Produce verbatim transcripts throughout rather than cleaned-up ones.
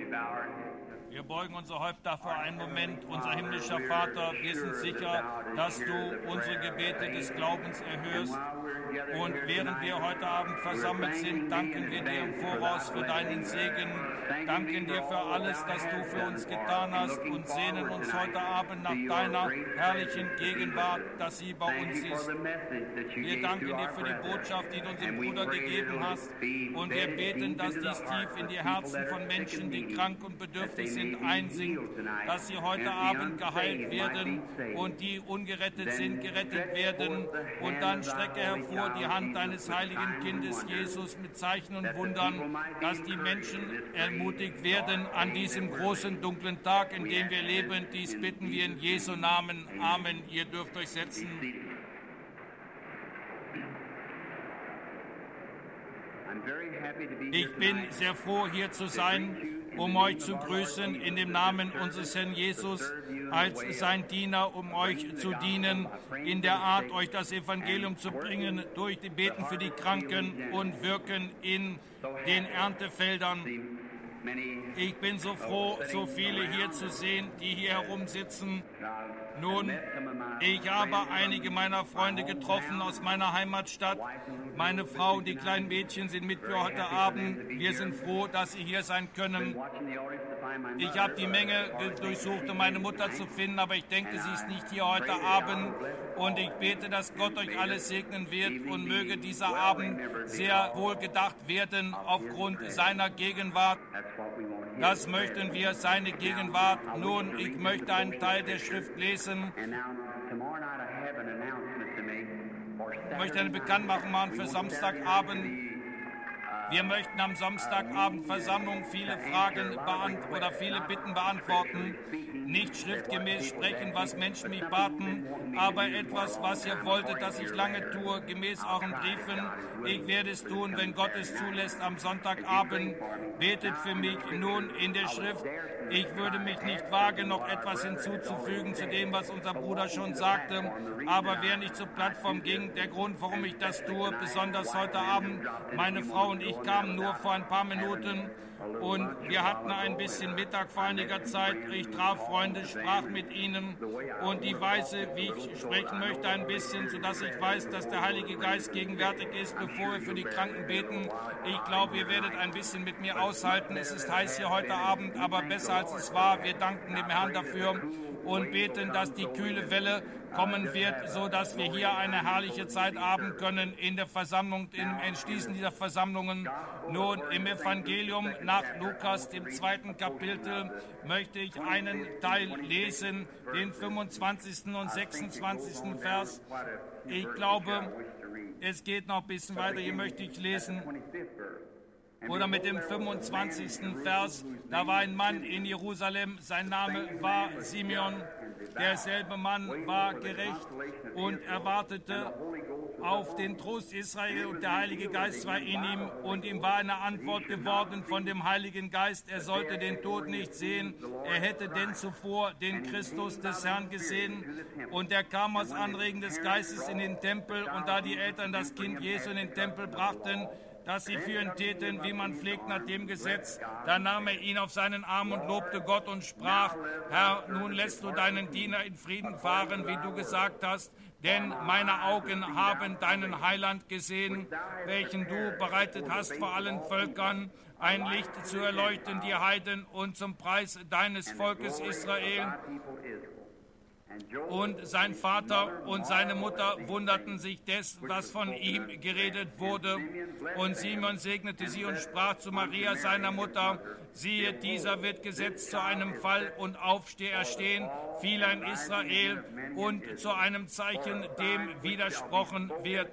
Wir beugen unsere Häupter vor einen Moment. Unser himmlischer Vater, wir sind sicher, dass du unsere Gebete des Glaubens erhörst. Und während wir heute Abend versammelt sind, danken wir dir im Voraus für deinen Segen, danken dir für alles, das du für uns getan hast und sehnen uns heute Abend nach deiner herrlichen Gegenwart, dass sie bei uns ist. Wir danken dir für die Botschaft, die du unserem Bruder gegeben hast, und wir beten, dass dies tief in die Herzen von Menschen, die krank und bedürftig sind, einsinkt, dass sie heute Abend geheilt werden und die ungerettet sind, gerettet werden. Und dann strecke hervor die Hand deines heiligen Kindes Jesus mit Zeichen und Wundern, dass die Menschen ermutigt werden an diesem großen, dunklen Tag, in dem wir leben. Dies bitten wir in Jesu Namen. Amen. Ihr dürft euch setzen. Ich bin sehr froh, hier zu sein, um euch zu grüßen in dem Namen unseres Herrn Jesus, als sein Diener, um euch zu dienen, in der Art, euch das Evangelium zu bringen, durch die Beten für die Kranken und wirken in den Erntefeldern. Ich bin so froh, so viele hier zu sehen, die hier herumsitzen. Nun, ich habe einige meiner Freunde getroffen aus meiner Heimatstadt. Meine Frau und die kleinen Mädchen sind mit mir heute Abend. Wir sind froh, dass sie hier sein können. Ich habe die Menge durchsucht, um meine Mutter zu finden, aber ich denke, sie ist nicht hier heute Abend. Und ich bete, dass Gott euch alles segnen wird und möge dieser Abend sehr wohl gedacht werden aufgrund seiner Gegenwart. Das möchten wir, seine Gegenwart. Nun, ich möchte einen Teil der Schrift lesen. Ich möchte eine Bekanntmachung machen für Samstagabend. Wir möchten am Samstagabend Versammlung viele Fragen beantworten oder viele Bitten beantworten. Nicht schriftgemäß sprechen, was Menschen mich baten, aber etwas, was ihr wolltet, dass ich lange tue, gemäß euren Briefen. Ich werde es tun, wenn Gott es zulässt, am Sonntagabend. Betet für mich nun in der Schrift. Ich würde mich nicht wagen, noch etwas hinzuzufügen zu dem, was unser Bruder schon sagte. Aber wer nicht zur Plattform ging, der Grund, warum ich das tue, besonders heute Abend, meine Frau und ich kamen nur vor ein paar Minuten und wir hatten ein bisschen Mittag vor einiger Zeit. Ich traf Freunde, sprach mit ihnen und die Weise, wie ich sprechen möchte, ein bisschen, sodass ich weiß, dass der Heilige Geist gegenwärtig ist, bevor wir für die Kranken beten. Ich glaube, ihr werdet ein bisschen mit mir aushalten. Es ist heiß hier heute Abend, aber besser als es war. Wir danken dem Herrn dafür und beten, dass die kühle Welle kommen wird, so dass wir hier eine herrliche Zeit haben können in der Versammlung, im Entschließen dieser Versammlungen. Nun, im Evangelium nach Lukas, dem zweiten Kapitel, möchte ich einen Teil lesen, den fünfundzwanzigsten und sechsundzwanzigsten Vers. Ich glaube, es geht noch ein bisschen weiter, hier möchte ich lesen. Oder mit dem fünfundzwanzigsten Vers, da war ein Mann in Jerusalem, sein Name war Simeon. Derselbe Mann war gerecht und erwartete auf den Trost Israel und der Heilige Geist war in ihm und ihm war eine Antwort geworden von dem Heiligen Geist. Er sollte den Tod nicht sehen, er hätte denn zuvor den Christus des Herrn gesehen und er kam aus Anregen des Geistes in den Tempel und da die Eltern das Kind Jesu in den Tempel brachten, dass sie für ihn täten, wie man pflegt nach dem Gesetz. Da nahm er ihn auf seinen Arm und lobte Gott und sprach, Herr, nun lässt du deinen Diener in Frieden fahren, wie du gesagt hast, denn meine Augen haben deinen Heiland gesehen, welchen du bereitet hast vor allen Völkern, ein Licht zu erleuchten die Heiden und zum Preis deines Volkes Israel. Und sein Vater und seine Mutter wunderten sich des, was von ihm geredet wurde. Und Simon segnete sie und sprach zu Maria, seiner Mutter, siehe, dieser wird gesetzt zu einem Fall und Aufsteherstehen vieler in Israel und zu einem Zeichen, dem widersprochen wird.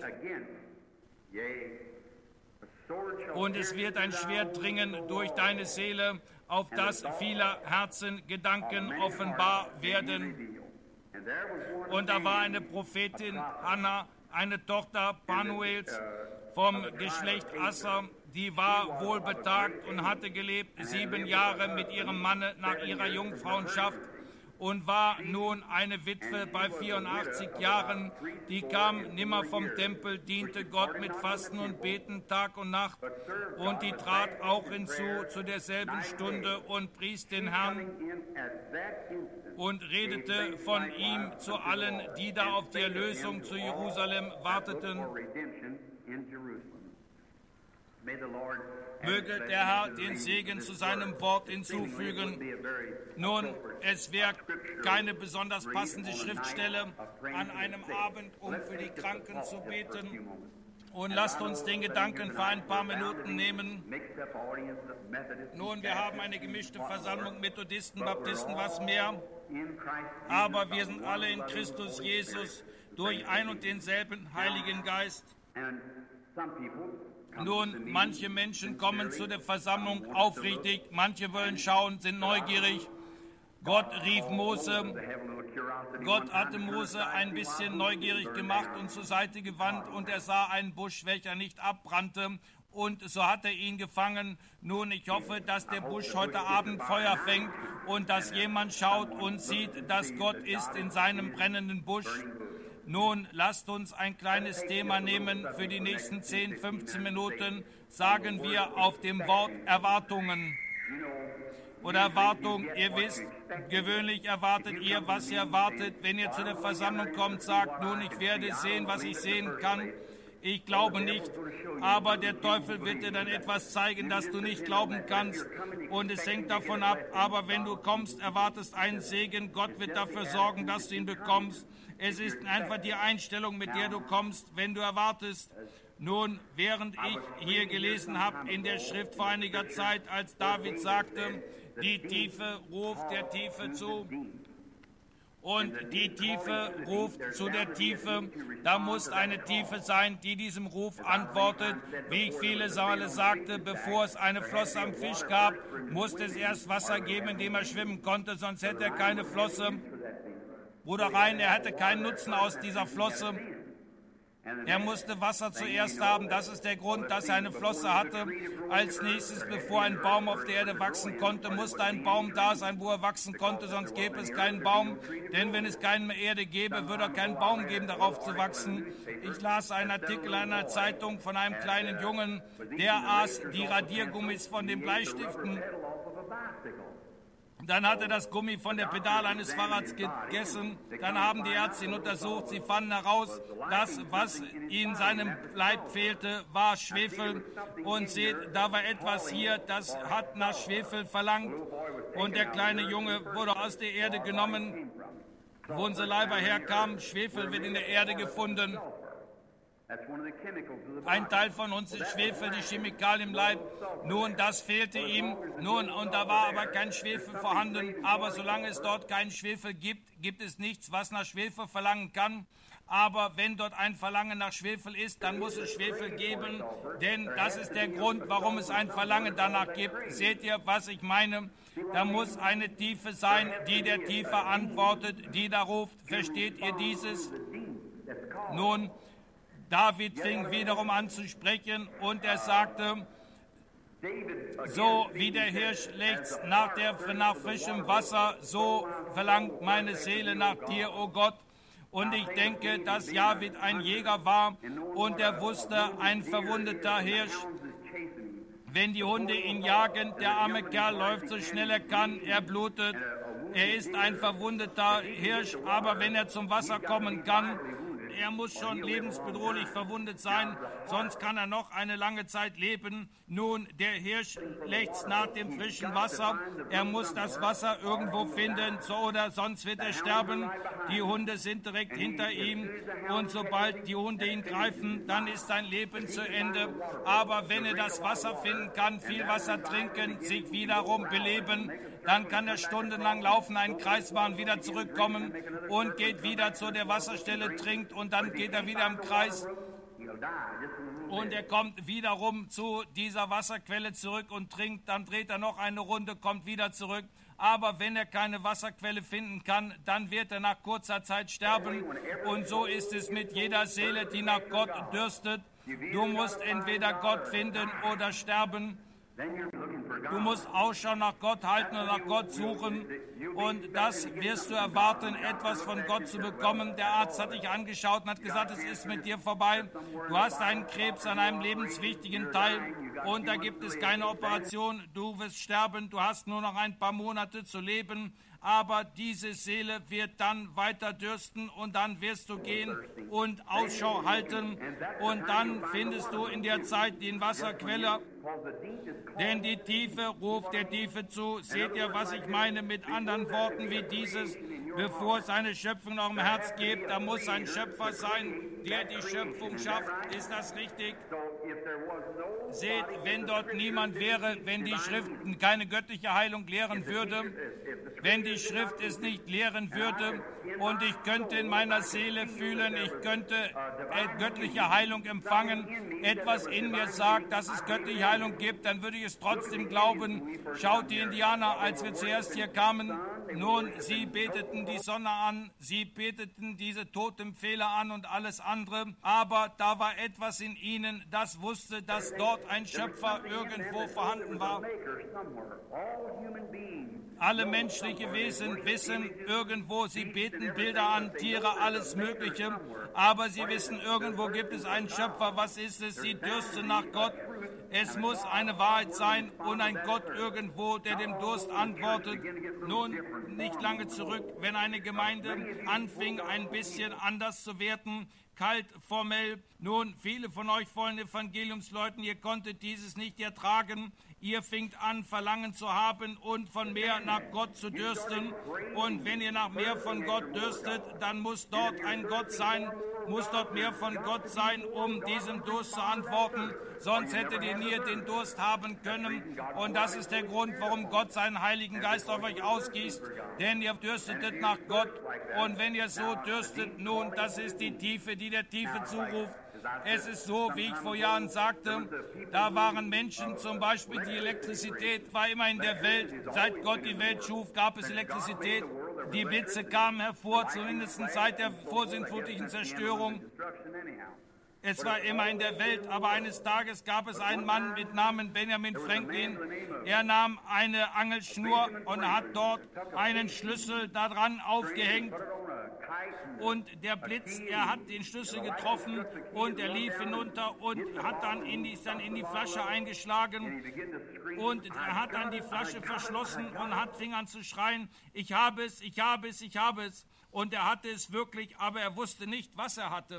Und es wird ein Schwert dringen durch deine Seele, auf das vieler Herzen Gedanken offenbar werden. Und da war eine Prophetin, Hannah, eine Tochter Panuels vom Geschlecht Asser, die war wohlbetagt und hatte gelebt sieben Jahre mit ihrem Manne nach ihrer Jungfrauenschaft. und war nun eine Witwe bei vierundachtzig Jahren, die kam nimmer vom Tempel, diente Gott mit Fasten und Beten Tag und Nacht, und die trat auch hinzu zu derselben Stunde und pries den Herrn und redete von ihm zu allen, die da auf die Erlösung zu Jerusalem warteten. Möge der Herr den Segen zu seinem Wort hinzufügen. Nun, es wäre keine besonders passende Schriftstelle an einem Abend, um für die Kranken zu beten. Und lasst uns den Gedanken für ein paar Minuten nehmen. Nun, wir haben eine gemischte Versammlung, Methodisten, Baptisten, was mehr. Aber wir sind alle in Christus Jesus durch ein und denselben Heiligen Geist. Nun, manche Menschen kommen zu der Versammlung aufrichtig, manche wollen schauen, sind neugierig. Gott rief Mose, Gott hatte Mose ein bisschen neugierig gemacht und zur Seite gewandt, und er sah einen Busch, welcher nicht abbrannte, und so hat er ihn gefangen. Nun, ich hoffe, dass der Busch heute Abend Feuer fängt und dass jemand schaut und sieht, dass Gott ist in seinem brennenden Busch. Nun, lasst uns ein kleines Thema nehmen für die nächsten zehn, fünfzehn Minuten. Sagen wir auf dem Wort Erwartungen. Oder Erwartung, ihr wisst, gewöhnlich erwartet ihr, was ihr erwartet. Wenn ihr zu der Versammlung kommt, sagt, nun, ich werde sehen, was ich sehen kann. Ich glaube nicht, aber der Teufel wird dir dann etwas zeigen, das du nicht glauben kannst, und es hängt davon ab. Aber wenn du kommst, erwartest einen Segen, Gott wird dafür sorgen, dass du ihn bekommst. Es ist einfach die Einstellung, mit der du kommst, wenn du erwartest. Nun, während ich hier gelesen habe in der Schrift vor einiger Zeit, als David sagte, die Tiefe ruft der Tiefe zu, und die Tiefe ruft zu der Tiefe, da muss eine Tiefe sein, die diesem Ruf antwortet. Wie ich viele Male sagte, bevor es eine Flosse am Fisch gab, musste es erst Wasser geben, in dem er schwimmen konnte, sonst hätte er keine Flosse. Bruder Rein, er hatte keinen Nutzen aus dieser Flosse. Er musste Wasser zuerst haben, das ist der Grund, dass er eine Flosse hatte. Als nächstes, bevor ein Baum auf der Erde wachsen konnte, musste ein Baum da sein, wo er wachsen konnte, sonst gäbe es keinen Baum. Denn wenn es keine Erde gäbe, würde er keinen Baum geben, darauf zu wachsen. Ich las einen Artikel in einer Zeitung von einem kleinen Jungen, der aß die Radiergummis von den Bleistiften. Dann hat er das Gummi von der Pedale eines Fahrrads gegessen. Dann haben die Ärzte ihn untersucht. Sie fanden heraus, dass was in seinem Leib fehlte, war Schwefel. Und seht, da war etwas hier, das hat nach Schwefel verlangt. Und der kleine Junge wurde aus der Erde genommen, wo unser Leiber herkam. Schwefel wird in der Erde gefunden. Ein Teil von uns ist Schwefel, die Chemikalien im Leib. Nun, das fehlte ihm. Nun, und da war aber kein Schwefel vorhanden. Aber solange es dort keinen Schwefel gibt, gibt es nichts, was nach Schwefel verlangen kann. Aber wenn dort ein Verlangen nach Schwefel ist, dann muss es Schwefel geben. Denn das ist der Grund, warum es ein Verlangen danach gibt. Seht ihr, was ich meine? Da muss eine Tiefe sein, die der Tiefe antwortet, die da ruft. Versteht ihr dieses? Nun, David fing wiederum an zu sprechen, und er sagte, so wie der Hirsch lechzt nach, der, nach frischem Wasser, so verlangt meine Seele nach dir, o Gott. Und ich denke, dass David ein Jäger war, und er wusste, ein verwundeter Hirsch, wenn die Hunde ihn jagen, der arme Kerl läuft so schnell er kann, er blutet. Er ist ein verwundeter Hirsch, aber wenn er zum Wasser kommen kann, er muss schon lebensbedrohlich verwundet sein, sonst kann er noch eine lange Zeit leben. Nun, der Hirsch lechzt nach dem frischen Wasser. Er muss das Wasser irgendwo finden, so oder sonst wird er sterben. Die Hunde sind direkt hinter ihm, und sobald die Hunde ihn greifen, dann ist sein Leben zu Ende. Aber wenn er das Wasser finden kann, viel Wasser trinken, sich wiederum beleben, dann kann er stundenlang laufen, einen Kreisbahn, wieder zurückkommen und geht wieder zu der Wasserstelle, trinkt, und dann geht er wieder im Kreis. Und er kommt wiederum zu dieser Wasserquelle zurück und trinkt, dann dreht er noch eine Runde, kommt wieder zurück. Aber wenn er keine Wasserquelle finden kann, dann wird er nach kurzer Zeit sterben. Und so ist es mit jeder Seele, die nach Gott dürstet. Du musst entweder Gott finden oder sterben. Du musst Ausschau nach Gott halten und nach Gott suchen. Und das wirst du erwarten, etwas von Gott zu bekommen. Der Arzt hat dich angeschaut und hat gesagt, es ist mit dir vorbei. Du hast einen Krebs an einem lebenswichtigen Teil und da gibt es keine Operation. Du wirst sterben, du hast nur noch ein paar Monate zu leben. Aber diese Seele wird dann weiter dürsten und dann wirst du gehen und Ausschau halten und dann findest du in der Zeit die Wasserquelle, denn die Tiefe ruft der Tiefe zu. Seht ihr, was ich meine mit anderen Worten wie dieses? Bevor es eine Schöpfung noch im Herz gibt, da muss ein Schöpfer sein, der die Schöpfung schafft. Ist das richtig? Seht, wenn dort niemand wäre, wenn die Schrift keine göttliche Heilung lehren würde, wenn die Schrift es nicht lehren würde und ich könnte in meiner Seele fühlen, ich könnte göttliche Heilung empfangen, etwas in mir sagt, dass es göttliche Heilung gibt, dann würde ich es trotzdem glauben. Schaut die Indianer, als wir zuerst hier kamen, nun, sie beteten die Sonne an, sie beteten diese Totempfähle an und alles andere, aber da war etwas in ihnen, das wusste, dass dort ein Schöpfer irgendwo vorhanden war. Alle menschliche Wesen wissen irgendwo, sie beten Bilder an, Tiere, alles Mögliche, aber sie wissen, irgendwo gibt es einen Schöpfer. Was ist es? Sie dürsten nach Gott. Es muss eine Wahrheit sein und ein Gott irgendwo, der dem Durst antwortet. Nun, nicht lange zurück, wenn eine Gemeinde anfing, ein bisschen anders zu werden, kalt, formell. Nun, viele von euch vollen Evangeliumsleuten, ihr konntet dieses nicht ertragen. Ihr fingt an, Verlangen zu haben und von mehr nach Gott zu dürsten. Und wenn ihr nach mehr von Gott dürstet, dann muss dort ein Gott sein, muss dort mehr von Gott sein, um diesem Durst zu antworten. Sonst hättet ihr nie den Durst haben können. Und das ist der Grund, warum Gott seinen Heiligen Geist auf euch ausgießt. Denn ihr dürstetet nach Gott. Und wenn ihr so dürstet, nun, das ist die Tiefe, die der Tiefe zuruft. Es ist so, wie ich vor Jahren sagte, da waren Menschen, zum Beispiel die Elektrizität war immer in der Welt. Seit Gott die Welt schuf, gab es Elektrizität. Die Blitze kamen hervor, zumindest seit der vorsintflutlichen Zerstörung. Es war immer in der Welt, aber eines Tages gab es einen Mann mit Namen Benjamin Franklin. Er nahm eine Angelschnur und hat dort einen Schlüssel daran aufgehängt. Und der Blitz, er hat den Schlüssel getroffen und er lief hinunter und hat dann in die, ist dann in die Flasche eingeschlagen. Und er hat dann die Flasche verschlossen und hat fing an zu schreien, ich habe es, ich habe es, ich habe es. Und er hatte es wirklich, aber er wusste nicht, was er hatte.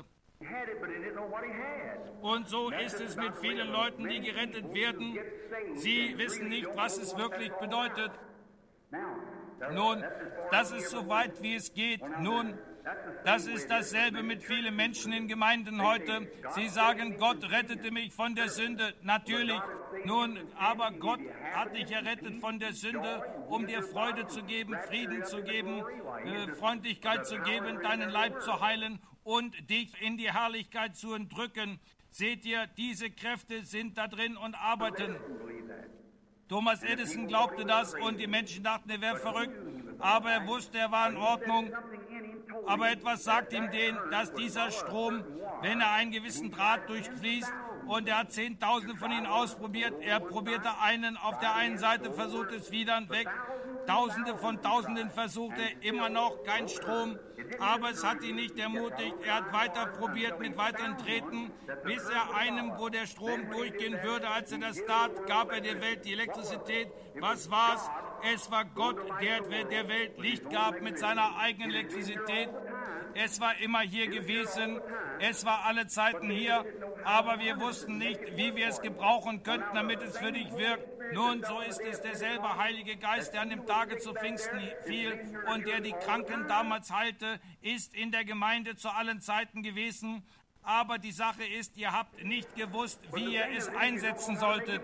Und so ist es mit vielen Leuten, die gerettet werden. Sie wissen nicht, was es wirklich bedeutet. Nun, das ist so weit, wie es geht. Nun, das ist dasselbe mit vielen Menschen in Gemeinden heute. Sie sagen, Gott rettete mich von der Sünde. Natürlich. Nun, aber Gott hat dich errettet von der Sünde, um dir Freude zu geben, Frieden zu geben, äh, Freundlichkeit zu geben, deinen Leib zu heilen und dich in die Herrlichkeit zu entrücken. Seht ihr, diese Kräfte sind da drin und arbeiten. Thomas Edison glaubte das und die Menschen dachten, er wäre verrückt. Aber er wusste, er war in Ordnung. Aber etwas sagt ihm den, dass dieser Strom, wenn er einen gewissen Draht durchfließt, und er hat Zehntausende von ihnen ausprobiert. Er probierte einen auf der einen Seite, versuchte es wieder weg. Tausende von Tausenden versuchte, immer noch kein Strom. Aber es hat ihn nicht ermutigt. Er hat weiter probiert mit weiteren Treten, bis er einem, wo der Strom durchgehen würde, als er das tat, gab er der Welt die Elektrizität. Was war's? Es war Gott, der der Welt Licht gab mit seiner eigenen Elektrizität. Es war immer hier gewesen, es war alle Zeiten hier, aber wir wussten nicht, wie wir es gebrauchen könnten, damit es für dich wirkt. Nun, so ist es derselbe Heilige Geist, der an dem Tage zu Pfingsten fiel und der die Kranken damals heilte, ist in der Gemeinde zu allen Zeiten gewesen. Aber die Sache ist, ihr habt nicht gewusst, wie ihr es einsetzen solltet.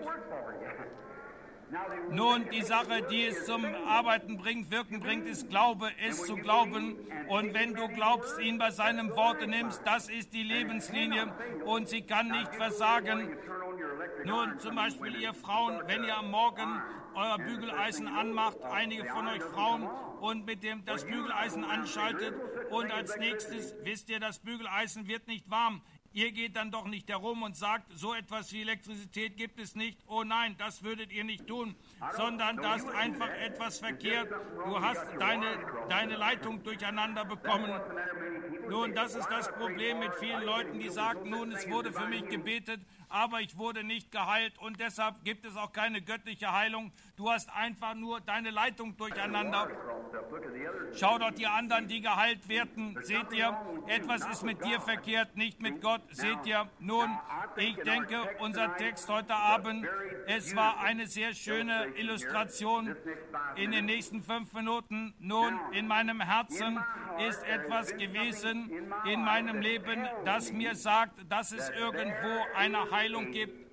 Nun, die Sache, die es zum Arbeiten bringt, Wirken bringt, ist Glaube, es zu glauben. Und wenn du glaubst, ihn bei seinem Worte nimmst, das ist die Lebenslinie und sie kann nicht versagen. Nun, zum Beispiel ihr Frauen, wenn ihr am Morgen euer Bügeleisen anmacht, einige von euch Frauen, und mit dem das Bügeleisen anschaltet und als nächstes, wisst ihr, das Bügeleisen wird nicht warm. Ihr geht dann doch nicht herum und sagt, so etwas wie Elektrizität gibt es nicht. Oh nein, das würdet ihr nicht tun, sondern da ist einfach etwas verkehrt. Du hast deine, deine Leitung durcheinander bekommen. Nun, das ist das Problem mit vielen Leuten, die sagen, nun, es wurde für mich gebetet, aber ich wurde nicht geheilt und deshalb gibt es auch keine göttliche Heilung. Du hast einfach nur deine Leitung durcheinander. Schau doch die anderen, die geheilt werden. Seht ihr, etwas ist mit dir verkehrt, nicht mit Gott. Seht ihr, nun, ich denke, unser Text heute Abend, es war eine sehr schöne Illustration in den nächsten fünf Minuten. Nun, in meinem Herzen ist etwas gewesen in meinem Leben, das mir sagt, dass es irgendwo eine Heilung gibt.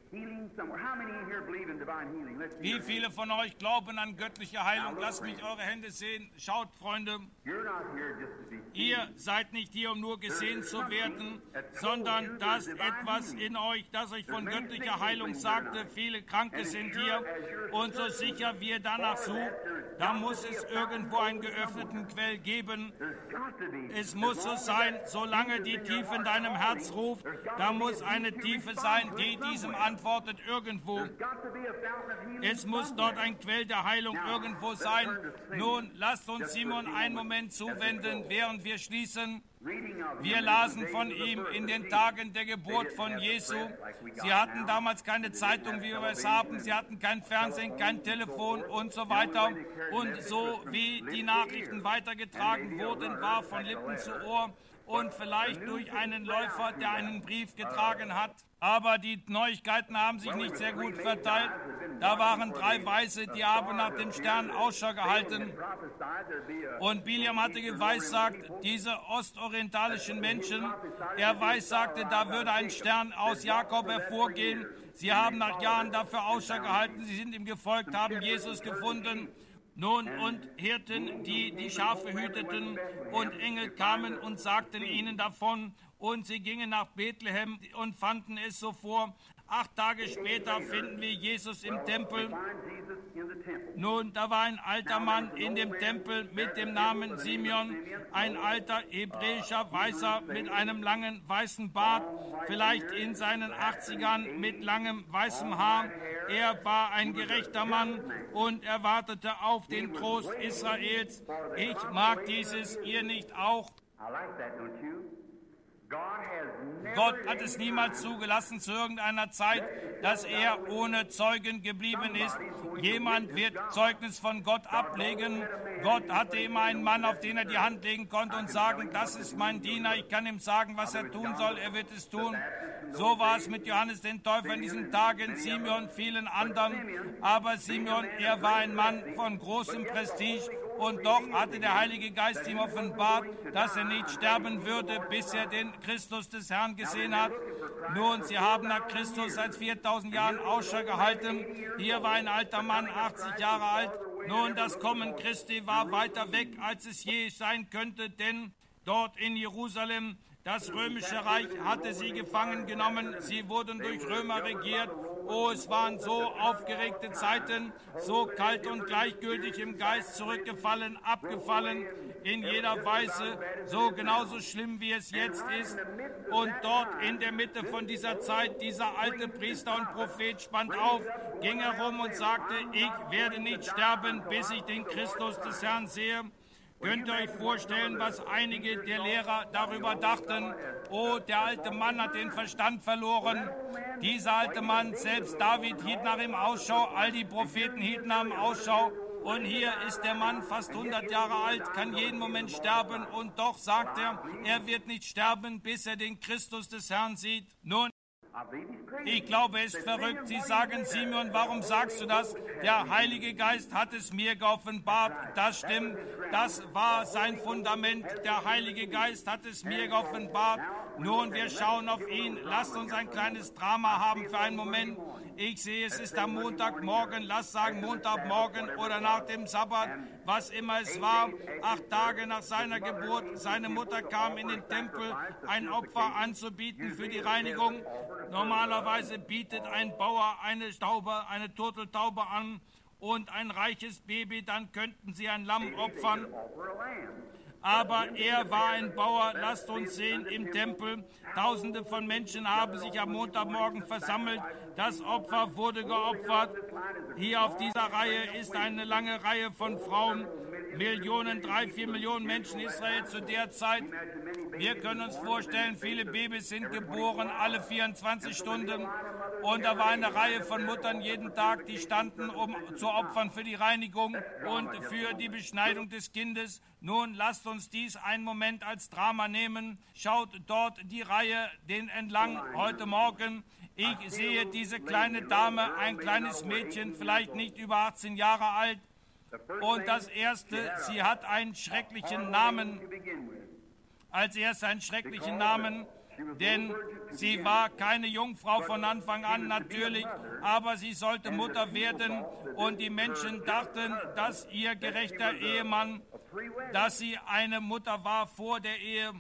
Wie viele von euch glauben an göttliche Heilung? Lasst mich eure Hände sehen. Schaut, Freunde, ihr seid nicht hier, um nur gesehen zu werden, sondern da ist etwas in euch, das euch von göttlicher Heilung sagte. Viele Kranke sind hier und so sicher wie ihr danach sucht, da muss es irgendwo einen geöffneten Quell geben. Es muss so sein, solange die Tiefe in deinem Herz ruft, da muss eine Tiefe sein, die diesem antwortet irgendwo. Es muss dort ein Quell der Heilung irgendwo sein. Nun, lasst uns Simon einen Moment zuwenden, während wir schließen. Wir lasen von ihm in den Tagen der Geburt von Jesu. Sie hatten damals keine Zeitung, wie wir es haben. Sie hatten kein Fernsehen, kein Telefon und so weiter. Und so wie die Nachrichten weitergetragen wurden, war von Lippen zu Ohr und vielleicht durch einen Läufer, der einen Brief getragen hat. Aber die Neuigkeiten haben sich nicht sehr gut verteilt. Da waren drei Weise, die haben nach dem Stern Ausschau gehalten. Und Biliam hatte geweissagt, diese ostorientalischen Menschen, er weissagte, da würde ein Stern aus Jakob hervorgehen. Sie haben nach Jahren dafür Ausschau gehalten, sie sind ihm gefolgt, haben Jesus gefunden. Nun, und Hirten, die die Schafe hüteten, und Engel kamen und sagten ihnen davon, und sie gingen nach Bethlehem und fanden es so vor. Acht Tage später finden wir Jesus im Tempel. Nun, da war ein alter Mann in dem Tempel mit dem Namen Simeon, ein alter hebräischer Weißer mit einem langen weißen Bart, vielleicht in seinen achtzigern mit langem weißem Haar. Er war ein gerechter Mann und er wartete auf den Trost Israels. Ich mag dieses, ihr nicht auch? Gott hat es niemals zugelassen zu irgendeiner Zeit, dass er ohne Zeugen geblieben ist. Jemand wird Zeugnis von Gott ablegen. Gott hatte immer einen Mann, auf den er die Hand legen konnte und sagen, das ist mein Diener, ich kann ihm sagen, was er tun soll, er wird es tun. So war es mit Johannes den Täufer in diesen Tagen, Simeon, vielen anderen. Aber Simeon, er war ein Mann von großem Prestige. Und doch hatte der Heilige Geist ihm offenbart, dass er nicht sterben würde, bis er den Christus des Herrn gesehen hat. Nun, sie haben nach Christus seit viertausend Jahren Ausschau gehalten. Hier war ein alter Mann, achtzig Jahre alt. Nun, das Kommen Christi war weiter weg, als es je sein könnte, denn dort in Jerusalem, das römische Reich hatte sie gefangen genommen. Sie wurden durch Römer regiert. Oh, es waren so aufgeregte Zeiten, so kalt und gleichgültig im Geist, zurückgefallen, abgefallen, in jeder Weise, so genauso schlimm, wie es jetzt ist. Und dort in der Mitte von dieser Zeit, dieser alte Priester und Prophet spannt auf, ging herum und sagte, ich werde nicht sterben, bis ich den Christus des Herrn sehe. Könnt ihr euch vorstellen, was einige der Lehrer darüber dachten? Oh, der alte Mann hat den Verstand verloren. Dieser alte Mann, selbst David hielt nach ihm Ausschau, all die Propheten hielten nach ihm Ausschau. Und hier ist der Mann fast hundert Jahre alt, kann jeden Moment sterben. Und doch sagt er, er wird nicht sterben, bis er den Christus des Herrn sieht. Nun, ich glaube, es ist verrückt. Sie sagen, Simeon, warum sagst du das? Der Heilige Geist hat es mir geoffenbart. Das stimmt. Das war sein Fundament. Der Heilige Geist hat es mir geoffenbart. Nun, wir schauen auf ihn. Lasst uns ein kleines Drama haben für einen Moment. Ich sehe, es ist am Montagmorgen. Lasst sagen Montagmorgen oder nach dem Sabbat, was immer es war. Acht Tage nach seiner Geburt. Seine Mutter kam in den Tempel, ein Opfer anzubieten für die Reinigung. Normalerweise bietet ein Bauer eine Taube, eine Turteltaube an und ein reiches Baby, dann könnten sie ein Lamm opfern. aber er war ein Bauer, lasst uns sehen, im Tempel. Tausende von Menschen haben sich am Montagmorgen versammelt. Das Opfer wurde geopfert. Hier auf dieser Reihe ist eine lange Reihe von Frauen. Millionen, drei, vier Millionen Menschen in Israel zu der Zeit. Wir können uns vorstellen, viele Babys sind geboren, alle vierundzwanzig Stunden. Und da war eine Reihe von Muttern jeden Tag, die standen, um zu opfern für die Reinigung und für die Beschneidung des Kindes. Nun lasst uns dies einen Moment als Drama nehmen. Schaut dort die Reihe den entlang heute Morgen. Ich sehe diese kleine Dame, ein kleines Mädchen, vielleicht nicht über achtzehn Jahre alt. Und das Erste, sie hat einen schrecklichen Namen. Als erstes einen schrecklichen Namen, denn sie war keine Jungfrau von Anfang an natürlich, aber sie sollte Mutter werden und die Menschen dachten, dass ihr gerechter Ehemann, dass sie eine Mutter war vor der Ehe.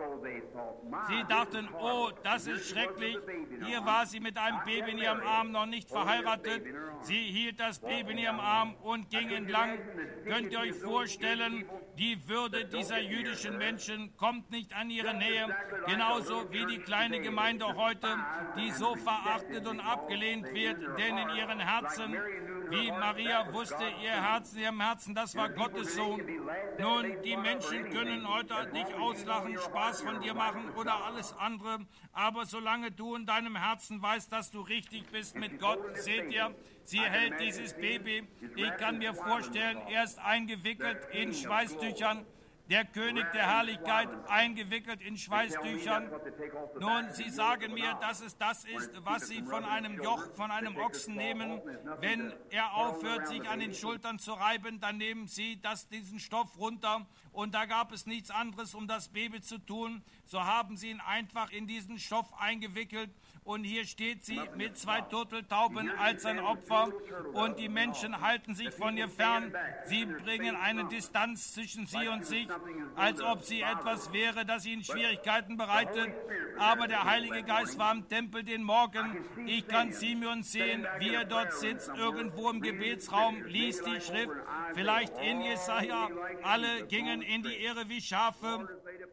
Sie dachten, oh, das ist schrecklich. Hier war sie mit einem Baby in ihrem Arm, noch nicht verheiratet. Sie hielt das Baby in ihrem Arm und ging entlang. Könnt ihr euch vorstellen, die Würde dieser jüdischen Menschen kommt nicht an ihre Nähe, genauso wie die kleine Gemeinde heute, die so verachtet und abgelehnt wird, denn in ihren Herzen, wie Maria wusste, ihr Herz, in ihrem Herzen, das war Gottes Sohn. Nun, die Menschen können heute dich auslachen, Spaß von dir machen oder alles andere, aber solange du in deinem Herzen weißt, dass du richtig bist mit Gott, seht ihr, sie hält dieses Baby. Ich kann mir vorstellen, er ist eingewickelt in Schweißtüchern. Der König der Herrlichkeit eingewickelt in Schweißtüchern. Nun, Sie sagen mir, dass es das ist, was Sie von einem Joch, von einem Ochsen nehmen. Wenn er aufhört, sich an den Schultern zu reiben, dann nehmen Sie das, diesen Stoff runter. Und da gab es nichts anderes, um das Baby zu tun. So haben Sie ihn einfach in diesen Stoff eingewickelt. Und hier steht sie mit zwei Turteltauben als ein Opfer. Und die Menschen halten sich von ihr fern. Sie bringen eine Distanz zwischen sie und sich, als ob sie etwas wäre, das ihnen Schwierigkeiten bereitet. Aber der Heilige Geist war im Tempel den Morgen. Ich kann Simeon sehen, wie er dort sitzt, irgendwo im Gebetsraum, liest die Schrift, vielleicht in Jesaja. Alle gingen in die Irre wie Schafe.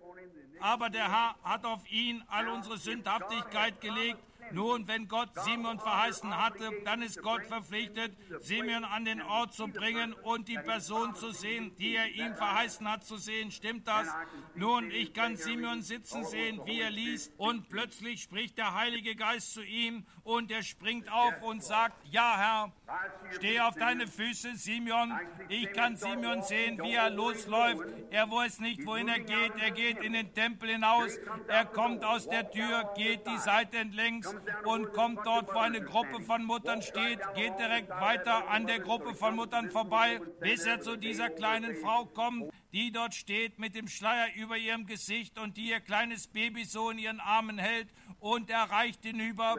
Aber der Herr hat auf ihn all unsere Sündhaftigkeit gelegt. Nun, wenn Gott Simeon verheißen hatte, dann ist Gott verpflichtet, Simeon an den Ort zu bringen und die Person zu sehen, die er ihm verheißen hat zu sehen. Stimmt das? Nun, ich kann Simeon sitzen sehen, wie er liest, und plötzlich spricht der Heilige Geist zu ihm und er springt auf und sagt, ja Herr, steh auf deine Füße, Simeon. Ich kann Simeon sehen, wie er losläuft. Er weiß nicht, wohin er geht. Er geht in den Tempel hinaus. Er kommt aus der Tür, geht die Seite entlängs und kommt dort, wo eine Gruppe von Muttern steht, geht direkt weiter an der Gruppe von Muttern vorbei, bis er zu dieser kleinen Frau kommt, die dort steht mit dem Schleier über ihrem Gesicht und die ihr kleines Baby so in ihren Armen hält, und er reicht hinüber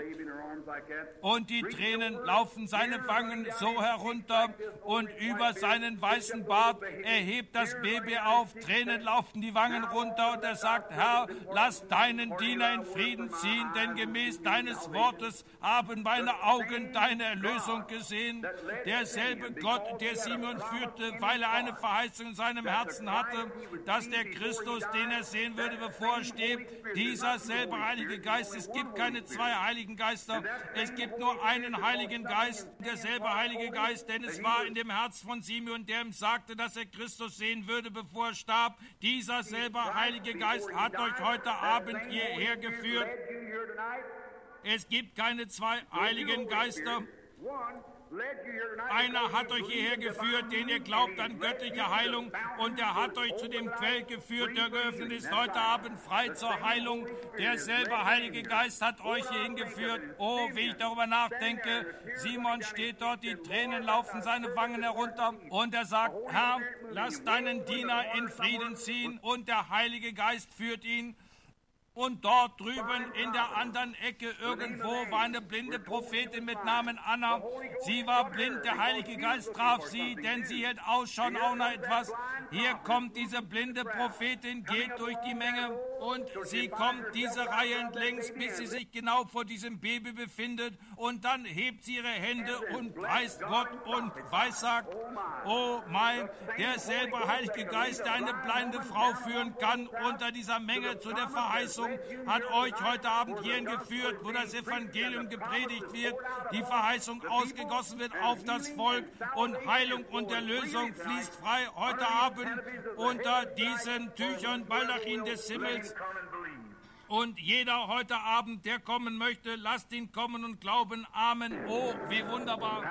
und die Tränen laufen seine Wangen so herunter und über seinen weißen Bart. Er hebt das Baby auf, Tränen laufen die Wangen runter und er sagt, Herr, lass deinen Diener in Frieden ziehen, denn gemäß deines Wortes haben meine Augen deine Erlösung gesehen. Derselbe Gott, der Simeon führte, weil er eine Verheißung in seinem Herzen hatte, dass der Christus, den er sehen würde, bevor er stirbt, dieser selbe Heilige Geist, es gibt keine zwei Heiligen Geister, es gibt nur einen Heiligen Geist, derselbe Heilige Geist, denn es war in dem Herz von Simeon, der ihm sagte, dass er Christus sehen würde, bevor er starb. Dieser selbe Heilige Geist hat euch heute Abend hierher geführt. Es gibt keine zwei Heiligen Geister. Einer hat euch hierher geführt, den ihr glaubt an göttliche Heilung, und er hat euch zu dem Quell geführt, der geöffnet ist heute Abend frei zur Heilung. Derselbe Heilige Geist hat euch hierhin geführt. Oh, wie ich darüber nachdenke. Simon steht dort, die Tränen laufen seine Wangen herunter und er sagt, Herr, lass deinen Diener in Frieden ziehen, und der Heilige Geist führt ihn. Und dort drüben in der anderen Ecke irgendwo war eine blinde Prophetin mit Namen Anna. Sie war blind, der Heilige Geist traf sie, denn sie hält Ausschau auch nach etwas. Hier kommt diese blinde Prophetin, geht durch die Menge. Und sie kommt diese Reihe entlängs, bis sie sich genau vor diesem Baby befindet. Und dann hebt sie ihre Hände und preist Gott und weissagt, oh mein, der selber Heilige Geist, der eine blinde Frau führen kann, unter dieser Menge zu der Verheißung, hat euch heute Abend hierhin geführt, wo das Evangelium gepredigt wird, die Verheißung ausgegossen wird auf das Volk und Heilung und Erlösung fließt frei heute Abend unter diesen Tüchern, Baldachin des Himmels. Und jeder heute Abend, der kommen möchte, lasst ihn kommen und glauben. Amen. Oh, wie wunderbar.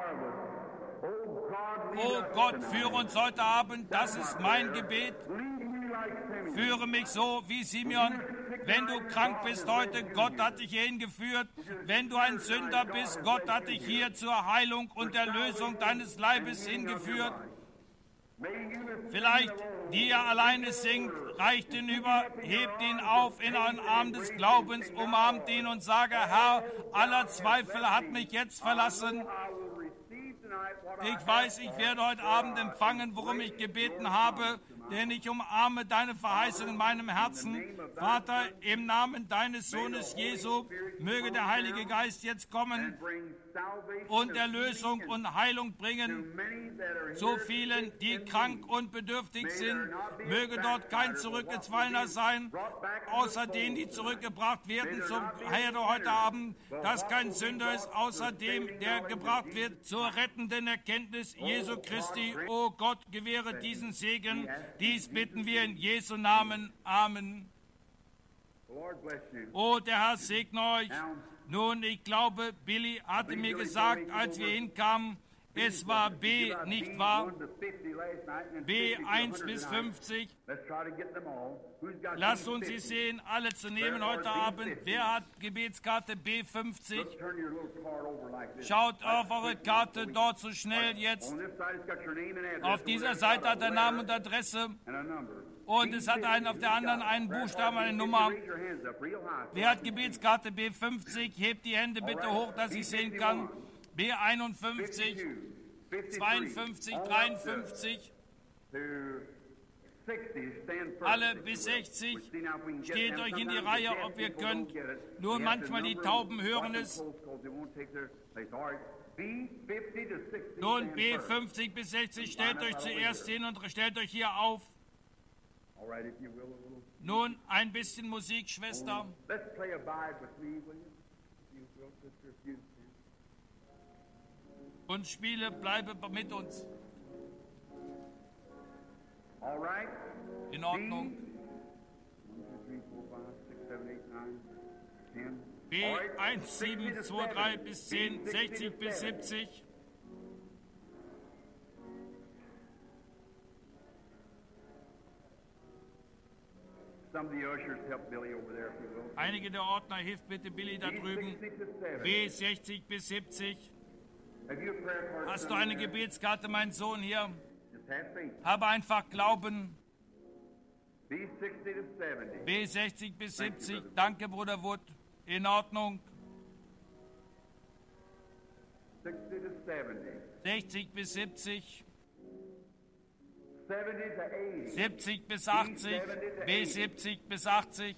Oh Gott, führe uns heute Abend. Das ist mein Gebet. Führe mich so wie Simeon. Wenn du krank bist heute, Gott hat dich hierhin geführt. Wenn du ein Sünder bist, Gott hat dich hier zur Heilung und Erlösung deines Leibes hingeführt. Vielleicht, die ihr alleine singt, reicht ihn über, hebt ihn auf in euren Arm des Glaubens, umarmt ihn und sage, Herr, aller Zweifel hat mich jetzt verlassen. Ich weiß, ich werde heute Abend empfangen, worum ich gebeten habe, denn ich umarme deine Verheißung in meinem Herzen. Vater, im Namen deines Sohnes Jesu, möge der Heilige Geist jetzt kommen und Erlösung und Heilung bringen. So vielen, die krank und bedürftig sind, möge dort kein Zurückgefallener sein, außer denen, die zurückgebracht werden zum Herde heute Abend, dass kein Sünder ist, außer dem, der gebracht wird zur rettenden Erkenntnis Jesu Christi. O Gott, gewähre diesen Segen. Dies bitten wir in Jesu Namen. Amen. O, der Herr segne euch. Nun, ich glaube, Billy hatte mir gesagt, als wir hinkamen, es war B, nicht wahr? B eins bis fünfzig. Lasst uns sie sehen, alle zu nehmen heute Abend. Wer hat Gebetskarte B fünfzig? Schaut auf eure Karte dort so schnell jetzt. Auf dieser Seite hat er Name und Adresse. Und es hat einen, auf der anderen einen Buchstaben, eine Nummer. Wer hat Gebetskarte B fünfzig? Hebt die Hände bitte hoch, dass ich sehen kann. B einundfünfzig, zweiundfünfzig, dreiundfünfzig, alle bis sechzig, steht euch in die Reihe, ob ihr könnt. Nur manchmal die Tauben hören es. Nun, B fünfzig bis sechzig, stellt euch zuerst hin und stellt euch hier auf. Nun, ein bisschen Musik, Schwester. Und spiele, bleibe mit uns. In Ordnung. B eins, sieben, zwei, drei bis zehn, sechzig bis siebzig. Einige der Ordner, hilft bitte Billy da drüben. B sechzig bis siebzig. Hast du eine Gebetskarte, mein Sohn, hier? Habe einfach Glauben. B sechzig bis siebzig. Danke, Bruder Wood. In Ordnung. sechzig bis siebzig. siebzig bis achtzig. B siebzig bis achtzig.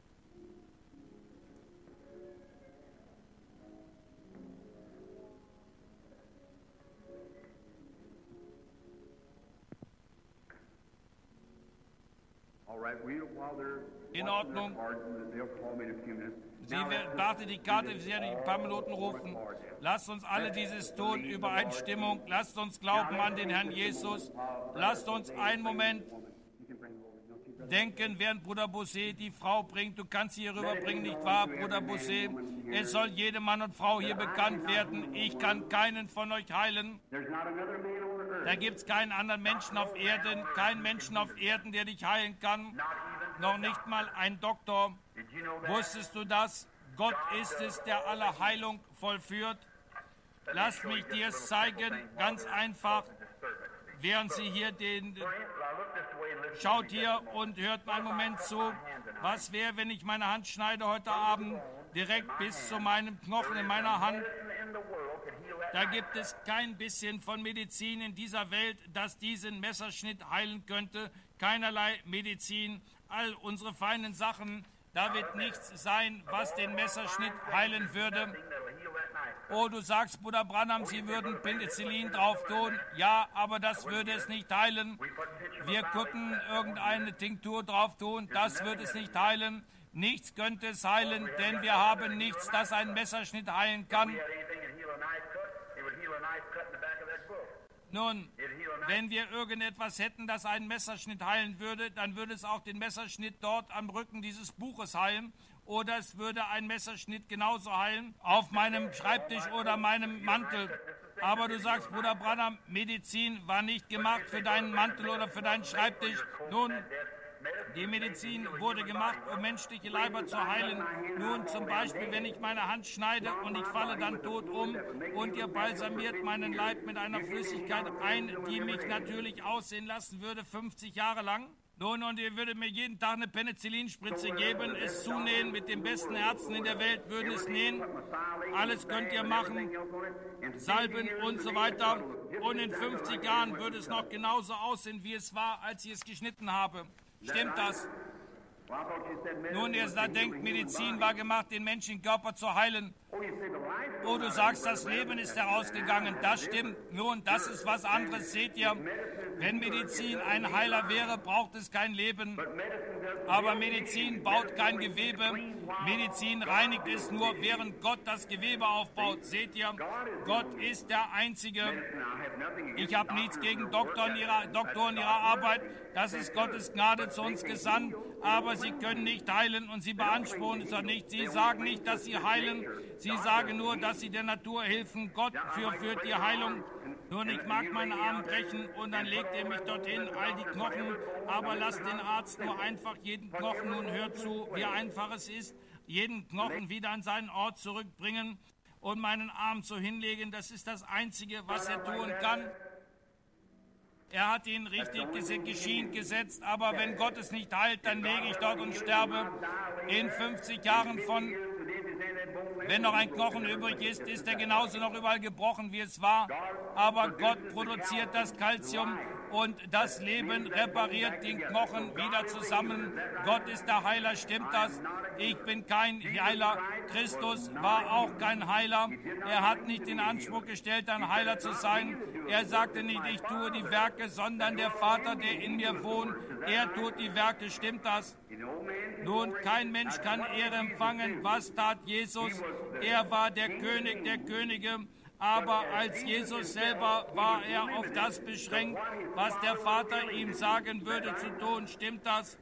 In Ordnung. Sie wartet die Karte, sie werden in ein paar Minuten rufen. Lasst uns alle dieses tun, Übereinstimmung. Lasst uns glauben an den Herrn Jesus. Lasst uns einen Moment denken, während Bruder Bosé die Frau bringt. Du kannst sie hier rüberbringen, nicht wahr, Bruder Bosé? Es soll jedem Mann und Frau hier bekannt werden. Ich kann keinen von euch heilen. Da gibt es keinen anderen Menschen auf Erden, keinen Menschen auf Erden, der dich heilen kann. Noch nicht mal ein Doktor. Wusstest du das? Gott ist es, der alle Heilung vollführt. Lass mich dir es zeigen, ganz einfach, während Sie hier den... Schaut hier und hört mal einen Moment zu. Was wäre, wenn ich meine Hand schneide heute Abend direkt bis zu meinem Knochen in meiner Hand? Da gibt es kein bisschen von Medizin in dieser Welt, das diesen Messerschnitt heilen könnte. Keinerlei Medizin. all unsere feinen Sachen, da wird nichts sein, was den Messerschnitt heilen würde. Oh, du sagst, Bruder Branham, Sie würden Penicillin drauf tun. Ja, aber das würde es nicht heilen. Wir könnten irgendeine Tinktur drauf tun. Das würde es nicht heilen. Nichts könnte es heilen, denn wir haben nichts, das einen Messerschnitt heilen kann. Nun, wenn wir irgendetwas hätten, das einen Messerschnitt heilen würde, dann würde es auch den Messerschnitt dort am Rücken dieses Buches heilen. Oder es würde ein Messerschnitt genauso heilen auf meinem Schreibtisch oder meinem Mantel. Aber du sagst, Bruder Branham, Medizin war nicht gemacht für deinen Mantel oder für deinen Schreibtisch. Nun, die Medizin wurde gemacht, um menschliche Leiber zu heilen. Nun zum Beispiel, wenn ich meine Hand schneide und ich falle dann tot um und ihr balsamiert meinen Leib mit einer Flüssigkeit ein, die mich natürlich aussehen lassen würde, fünfzig Jahre lang. Nun, und ihr würdet mir jeden Tag eine Penicillinspritze geben, es zunähen, mit den besten Ärzten in der Welt würden es nähen. Alles könnt ihr machen, salben und so weiter. Und in fünfzig Jahren würde es noch genauso aussehen, wie es war, als ich es geschnitten habe. Stimmt das? Nun, ihr da denkt, Medizin war gemacht, den menschlichen Körper zu heilen. Oh, du sagst, das Leben ist herausgegangen. Das stimmt. Nun, das ist was anderes. Seht ihr, wenn Medizin ein Heiler wäre, braucht es kein Leben. Aber Medizin baut kein Gewebe. Medizin reinigt es nur, während Gott das Gewebe aufbaut. Seht ihr, Gott ist der Einzige. Ich habe nichts gegen Doktoren ihrer, Doktoren ihrer Arbeit. Das ist Gottes Gnade zu uns gesandt. Aber sie können nicht heilen und sie beanspruchen es auch nicht. Sie sagen nicht, dass sie heilen. Sie sagen nur, dass sie der Natur helfen. Gott führt die Heilung. Nun, ich mag meine Arme brechen und dann legt er mich dorthin, all die Knochen. Aber lasst den Arzt nur einfach jeden Knochen, nun hört zu, wie einfach es ist, jeden Knochen wieder an seinen Ort zurückbringen und meinen Arm so hinlegen. Das ist das Einzige, was er tun kann. Er hat ihn richtig geschient gesetzt, aber wenn Gott es nicht heilt, dann lege ich dort und sterbe. In fünfzig Jahren von, wenn noch ein Knochen übrig ist, ist er genauso noch überall gebrochen, wie es war. Aber Gott produziert das Calcium und das Leben repariert den Knochen wieder zusammen. Gott ist der Heiler, stimmt das? Ich bin kein Heiler. Christus war auch kein Heiler. Er hat nicht den Anspruch gestellt, ein Heiler zu sein. Er sagte nicht, ich tue die Werke, sondern der Vater, der in mir wohnt, er tut die Werke. Stimmt das? Nun, kein Mensch kann Ehre empfangen. Was tat Jesus? Er war der König der Könige. Aber als Jesus selber war er auf das beschränkt, was der Vater ihm sagen würde zu tun. Stimmt das?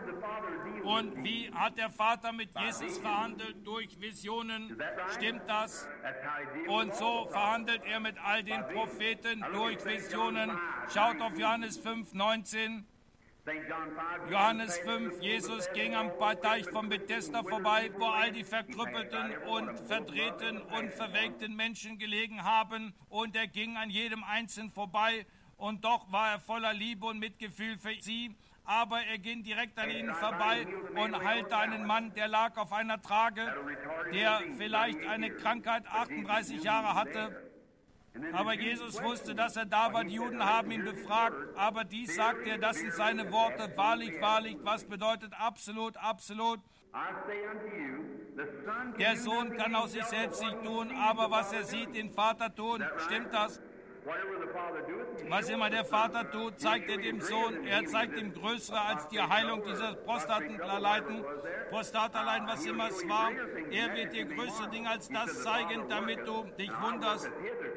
Und wie hat der Vater mit Jesus verhandelt? Durch Visionen. Stimmt das? Und so verhandelt er mit all den Propheten durch Visionen. Schaut auf Johannes fünf, neunzehn. Johannes fünf, Jesus ging am Teich von Bethesda vorbei, wo all die verkrüppelten und verdrehten und verwelkten Menschen gelegen haben, und er ging an jedem Einzelnen vorbei, und doch war er voller Liebe und Mitgefühl für sie, aber er ging direkt an ihnen vorbei und heilte einen Mann, der lag auf einer Trage, der vielleicht eine Krankheit achtunddreißig Jahre hatte. Aber Jesus wusste, dass er da war. Die Juden haben ihn befragt, aber dies sagt er, das sind seine Worte, wahrlich, wahrlich, was bedeutet absolut, absolut. Der Sohn kann aus sich selbst nicht tun, aber was er sieht, den Vater tun. Stimmt das? Was immer der Vater tut, zeigt er dem Sohn. Er zeigt ihm Größere als die Heilung dieser Prostataleiden, Prostataleiden, was immer es war. Er wird dir größere Dinge als das zeigen, damit du dich wunderst.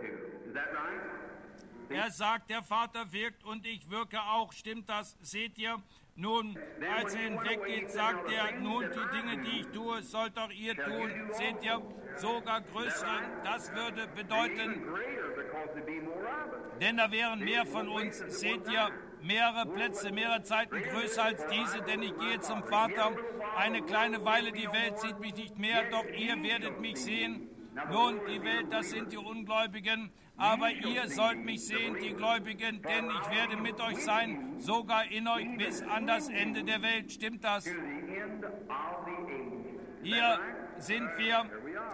Er sagt, der Vater wirkt und ich wirke auch. Stimmt das? Seht ihr? Nun, als er hinweggeht, sagt er, nun die Dinge, die ich tue, sollt auch ihr tun. Seht ihr? Sogar größere. Das würde bedeuten, denn da wären mehr von uns. Seht ihr? Mehrere Plätze, mehrere Zeiten größer als diese, denn ich gehe zum Vater. Eine kleine Weile, die Welt sieht mich nicht mehr, doch ihr werdet mich sehen. Nun, die Welt, das sind die Ungläubigen, aber ihr sollt mich sehen, die Gläubigen, denn ich werde mit euch sein, sogar in euch bis an das Ende der Welt. Stimmt das? Hier sind wir.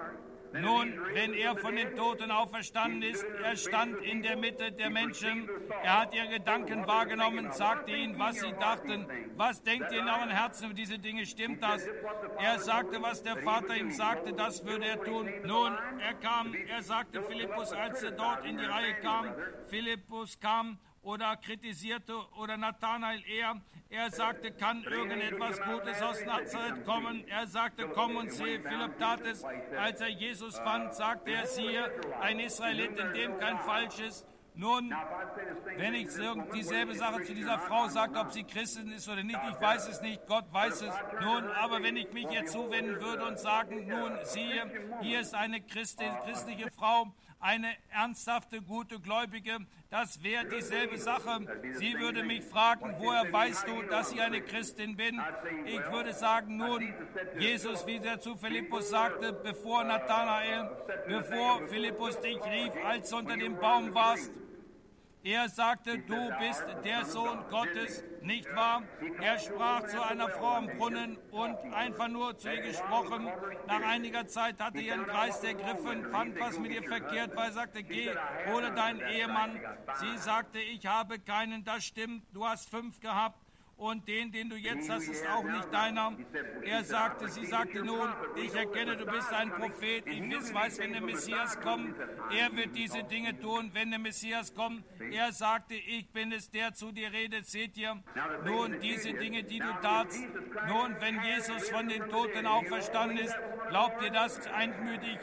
Nun, wenn er von den Toten auferstanden ist, er stand in der Mitte der Menschen, er hat ihre Gedanken wahrgenommen, sagte ihnen, was sie dachten. Was denkt ihr in euren Herzen über diese Dinge? Stimmt das? Er sagte, was der Vater ihm sagte, das würde er tun. Nun, er kam, er sagte Philippus, als er dort in die Reihe kam, Philippus kam oder kritisierte oder Nathanael eher, er sagte, kann irgendetwas Gutes aus Nazareth kommen? Er sagte, komm und sehe. Philipp tat es. Als er Jesus fand, sagte er, siehe, ein Israelit, in dem kein Falsch ist. Nun, wenn ich dieselbe Sache zu dieser Frau sage, ob sie Christin ist oder nicht, ich weiß es nicht, Gott weiß es. Nun, aber wenn ich mich ihr zuwenden würde und sagen, nun, siehe, hier ist eine Christin, christliche Frau, eine ernsthafte, gute Gläubige, das wäre dieselbe Sache. Sie würde mich fragen, woher weißt du, dass ich eine Christin bin? Ich würde sagen, nun, Jesus, wie er zu Philippus sagte, bevor Nathanael, bevor Philippus dich rief, als du unter dem Baum warst, er sagte, du bist der Sohn Gottes, nicht wahr? Er sprach zu einer Frau am Brunnen und einfach nur zu ihr gesprochen. Nach einiger Zeit hatte ihren Geist ergriffen, fand, was mit ihr verkehrt war. Er sagte, geh, hole deinen Ehemann. Sie sagte, ich habe keinen, das stimmt, du hast fünf gehabt. Und den, den du jetzt hast, ist auch nicht deiner. Er sagte, sie sagte nun, ich erkenne, du bist ein Prophet. Ich weiß, wenn der Messias kommt, er wird diese Dinge tun, wenn der Messias kommt. Er sagte, ich bin es, der zu dir redet. Seht ihr, nun diese Dinge, die du tatst. Nun, wenn Jesus von den Toten auferstanden ist, glaubt ihr das einmütig?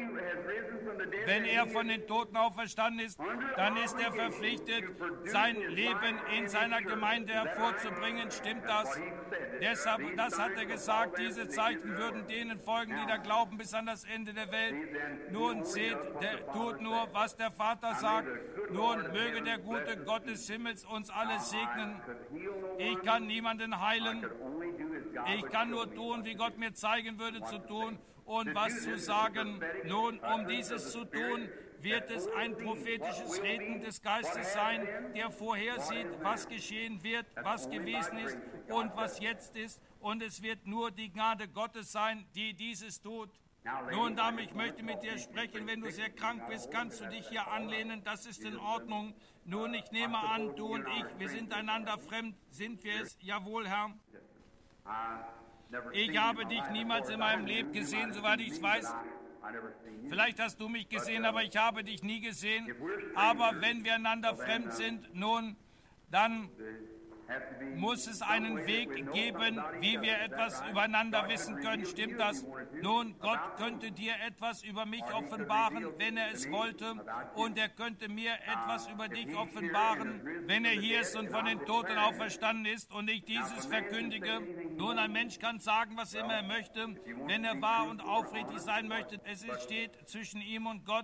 Wenn er von den Toten auferstanden ist, dann ist er verpflichtet, sein Leben in seiner Gemeinde hervorzubringen. Stimmt das? Deshalb, das hat er gesagt, diese Zeichen würden denen folgen, die da glauben bis an das Ende der Welt. Nun seht, der tut nur, was der Vater sagt. Nun möge der gute Gott des Himmels uns alle segnen. Ich kann niemanden heilen. Ich kann nur tun, wie Gott mir zeigen würde zu tun und was zu sagen. Nun, um dieses zu tun, wird es ein prophetisches Reden des Geistes sein, der vorhersieht, was geschehen wird, was gewesen ist und was jetzt ist. Und es wird nur die Gnade Gottes sein, die dieses tut. Nun, Dame, ich möchte mit dir sprechen. Wenn du sehr krank bist, kannst du dich hier anlehnen. Das ist in Ordnung. Nun, ich nehme an, du und ich, wir sind einander fremd. Sind wir es? Jawohl, Herr. Ich habe dich niemals in meinem Leben gesehen, soweit ich es weiß. Vielleicht hast du mich gesehen, aber ich habe dich nie gesehen. Aber wenn wir einander fremd sind, nun, dann muss es einen Weg geben, wie wir etwas übereinander wissen können. Stimmt das? Nun, Gott könnte dir etwas über mich offenbaren, wenn er es wollte. Und er könnte mir etwas über dich offenbaren, wenn er hier ist und von den Toten auferstanden ist und ich dieses verkündige. Nun, ein Mensch kann sagen, was immer er möchte, wenn er wahr und aufrichtig sein möchte. Es steht zwischen ihm und Gott.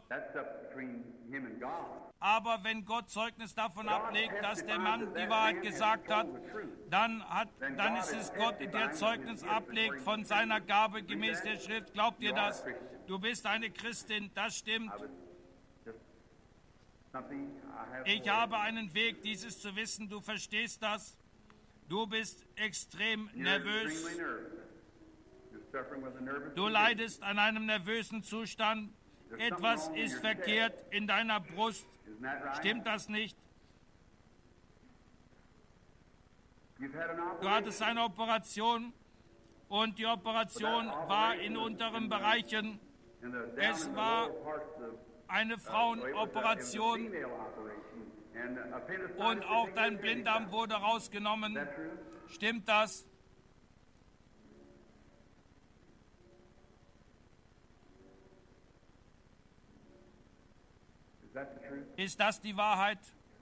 Aber wenn Gott Zeugnis davon ablegt, dass der Mann die Wahrheit gesagt hat, dann, hat, dann ist es Gott, der Zeugnis ablegt von seiner Gabe gemäß der Schrift. Glaubt ihr das? Du bist eine Christin, das stimmt. Ich habe einen Weg, dieses zu wissen. Du verstehst das. Du bist extrem nervös. Du leidest an einem nervösen Zustand. Etwas ist verkehrt in deiner Brust. Stimmt das nicht? Du hattest eine Operation und die Operation war in unteren Bereichen. Es war eine Frauenoperation und auch dein Blinddarm wurde rausgenommen. Stimmt das? Ist das die Wahrheit?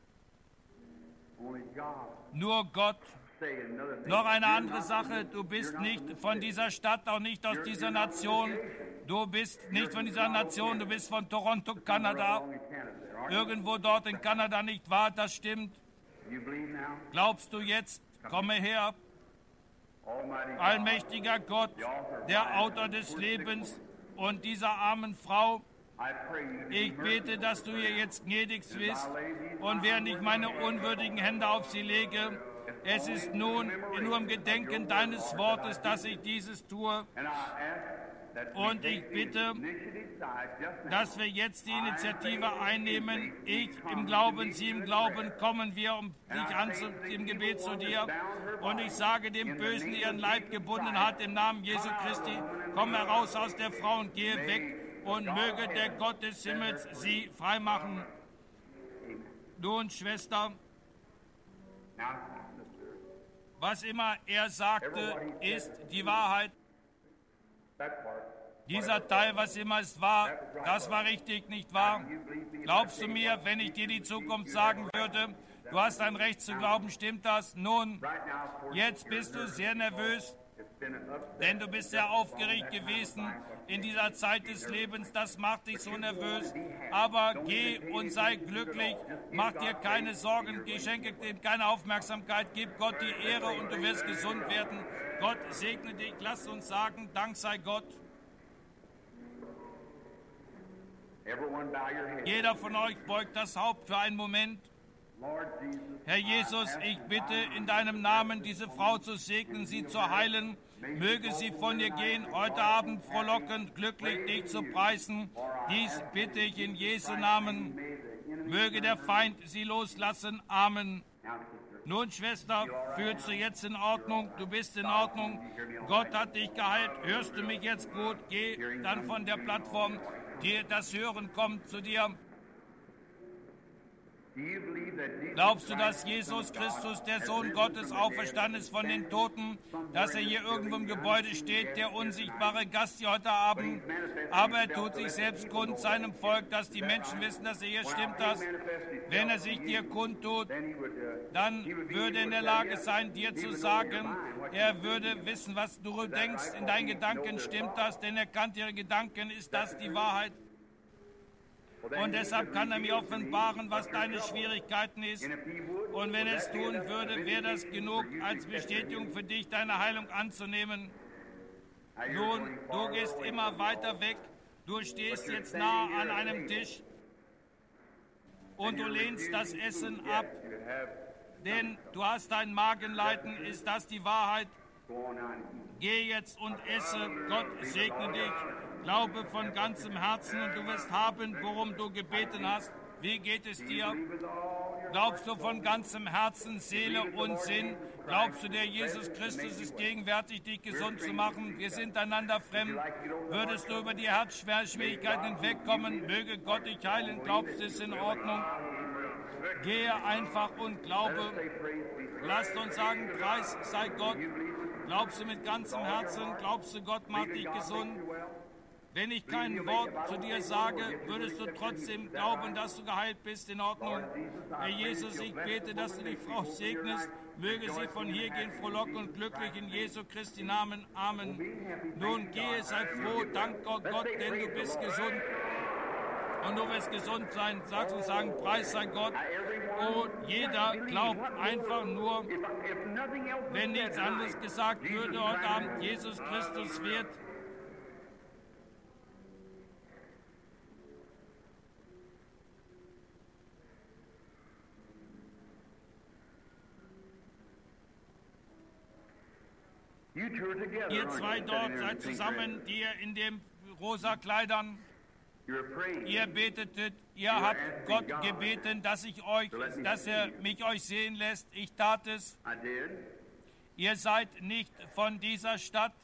Nur Gott. Noch eine andere Sache, du bist nicht von dieser Stadt, auch nicht aus dieser Nation. Du bist nicht von dieser Nation, du bist von Toronto, Kanada. Irgendwo dort in Kanada, nicht wahr? Das stimmt. Glaubst du jetzt? Komme her. Allmächtiger Gott, der Autor des Lebens und dieser armen Frau, ich bete, dass du ihr jetzt gnädigst bist und während ich meine unwürdigen Hände auf sie lege, es ist nun nur im Gedenken deines Wortes, dass ich dieses tue. Und ich bitte, dass wir jetzt die Initiative einnehmen. Ich im Glauben, Sie im Glauben, kommen wir um dich an zu, im Gebet zu dir. Und ich sage dem Bösen, der ihren Leib gebunden hat, im Namen Jesu Christi, komm heraus aus der Frau und gehe weg. Und möge der Gott des Himmels sie freimachen. Nun, Schwester, was immer er sagte, ist die Wahrheit. Dieser Teil, was immer es war, das war richtig, nicht wahr? Glaubst du mir, wenn ich dir die Zukunft sagen würde, du hast ein Recht zu glauben, stimmt das? Nun, jetzt bist du sehr nervös, denn du bist sehr aufgeregt gewesen in dieser Zeit des Lebens, das macht dich so nervös. Aber geh und sei glücklich, mach dir keine Sorgen, schenke dir keine Aufmerksamkeit, gib Gott die Ehre und du wirst gesund werden. Gott segne dich, lass uns sagen, Dank sei Gott. Jeder von euch beugt das Haupt für einen Moment. Herr Jesus, ich bitte in deinem Namen, diese Frau zu segnen, sie zu heilen. Möge sie von dir gehen, heute Abend frohlockend, glücklich dich zu preisen. Dies bitte ich in Jesu Namen. Möge der Feind sie loslassen. Amen. Nun, Schwester, fühlst du jetzt in Ordnung? Du bist in Ordnung. Gott hat dich geheilt. Hörst du mich jetzt gut? Geh dann von der Plattform. Dir das Hören kommt zu dir. Glaubst du, dass Jesus Christus, der Sohn Gottes, auferstanden ist von den Toten, dass er hier irgendwo im Gebäude steht, der unsichtbare Gast hier heute Abend? Aber er tut sich selbst kund seinem Volk, dass die Menschen wissen, dass er hier stimmt. Das. Wenn er sich dir kundtut, dann würde er in der Lage sein, dir zu sagen, er würde wissen, was du denkst, in deinen Gedanken stimmt das, denn er kennt ihre Gedanken, ist das die Wahrheit? Und deshalb kann er mir offenbaren, was deine Schwierigkeiten ist. Und wenn er es tun würde, wäre das genug als Bestätigung für dich, deine Heilung anzunehmen. Nun, du gehst immer weiter weg. Du stehst jetzt nah an einem Tisch und du lehnst das Essen ab, denn du hast ein Magenleiden. Ist das die Wahrheit? Geh jetzt und esse. Gott segne dich. Glaube von ganzem Herzen und du wirst haben, worum du gebeten hast. Wie geht es dir? Glaubst du von ganzem Herzen, Seele und Sinn? Glaubst du, der Jesus Christus ist gegenwärtig, dich gesund zu machen? Wir sind einander fremd. Würdest du über die Herzschwierigkeiten hinwegkommen? Möge Gott dich heilen. Glaubst du, es ist in Ordnung? Gehe einfach und glaube. Lasst uns sagen, Preis sei Gott. Glaubst du mit ganzem Herzen? Glaubst du, Gott macht dich gesund? Wenn ich kein Wort zu dir sage, würdest du trotzdem glauben, dass du geheilt bist, in Ordnung. Herr Jesus, ich bete, dass du die Frau segnest. Möge sie von hier gehen, frohlocken und glücklich in Jesu Christi Namen. Amen. Nun gehe, sei froh, dank Gott, Gott, denn du bist gesund. Und du wirst gesund sein. Sagst und sagen, Preis sei Gott. Oh, jeder glaubt einfach nur, wenn nichts anderes gesagt würde heute Abend, Jesus Christus wird ihr zwei dort seid zusammen, die ihr in den rosa Kleidern, ihr betetet, ihr habt Gott gebeten, dass ich euch, dass er mich euch sehen lässt. Ich tat es. Ihr seid nicht von dieser Stadt.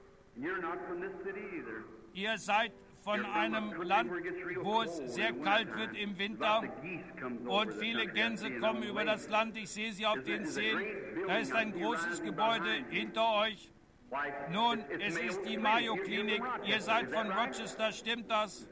Ihr seid von einem Land, wo es sehr kalt wird im Winter und viele Gänse kommen über das Land. Ich sehe sie auf den Seen. Da ist ein großes Gebäude hinter euch. Nun, es ist die Mayo Klinik. Ihr seid von Rochester, stimmt das?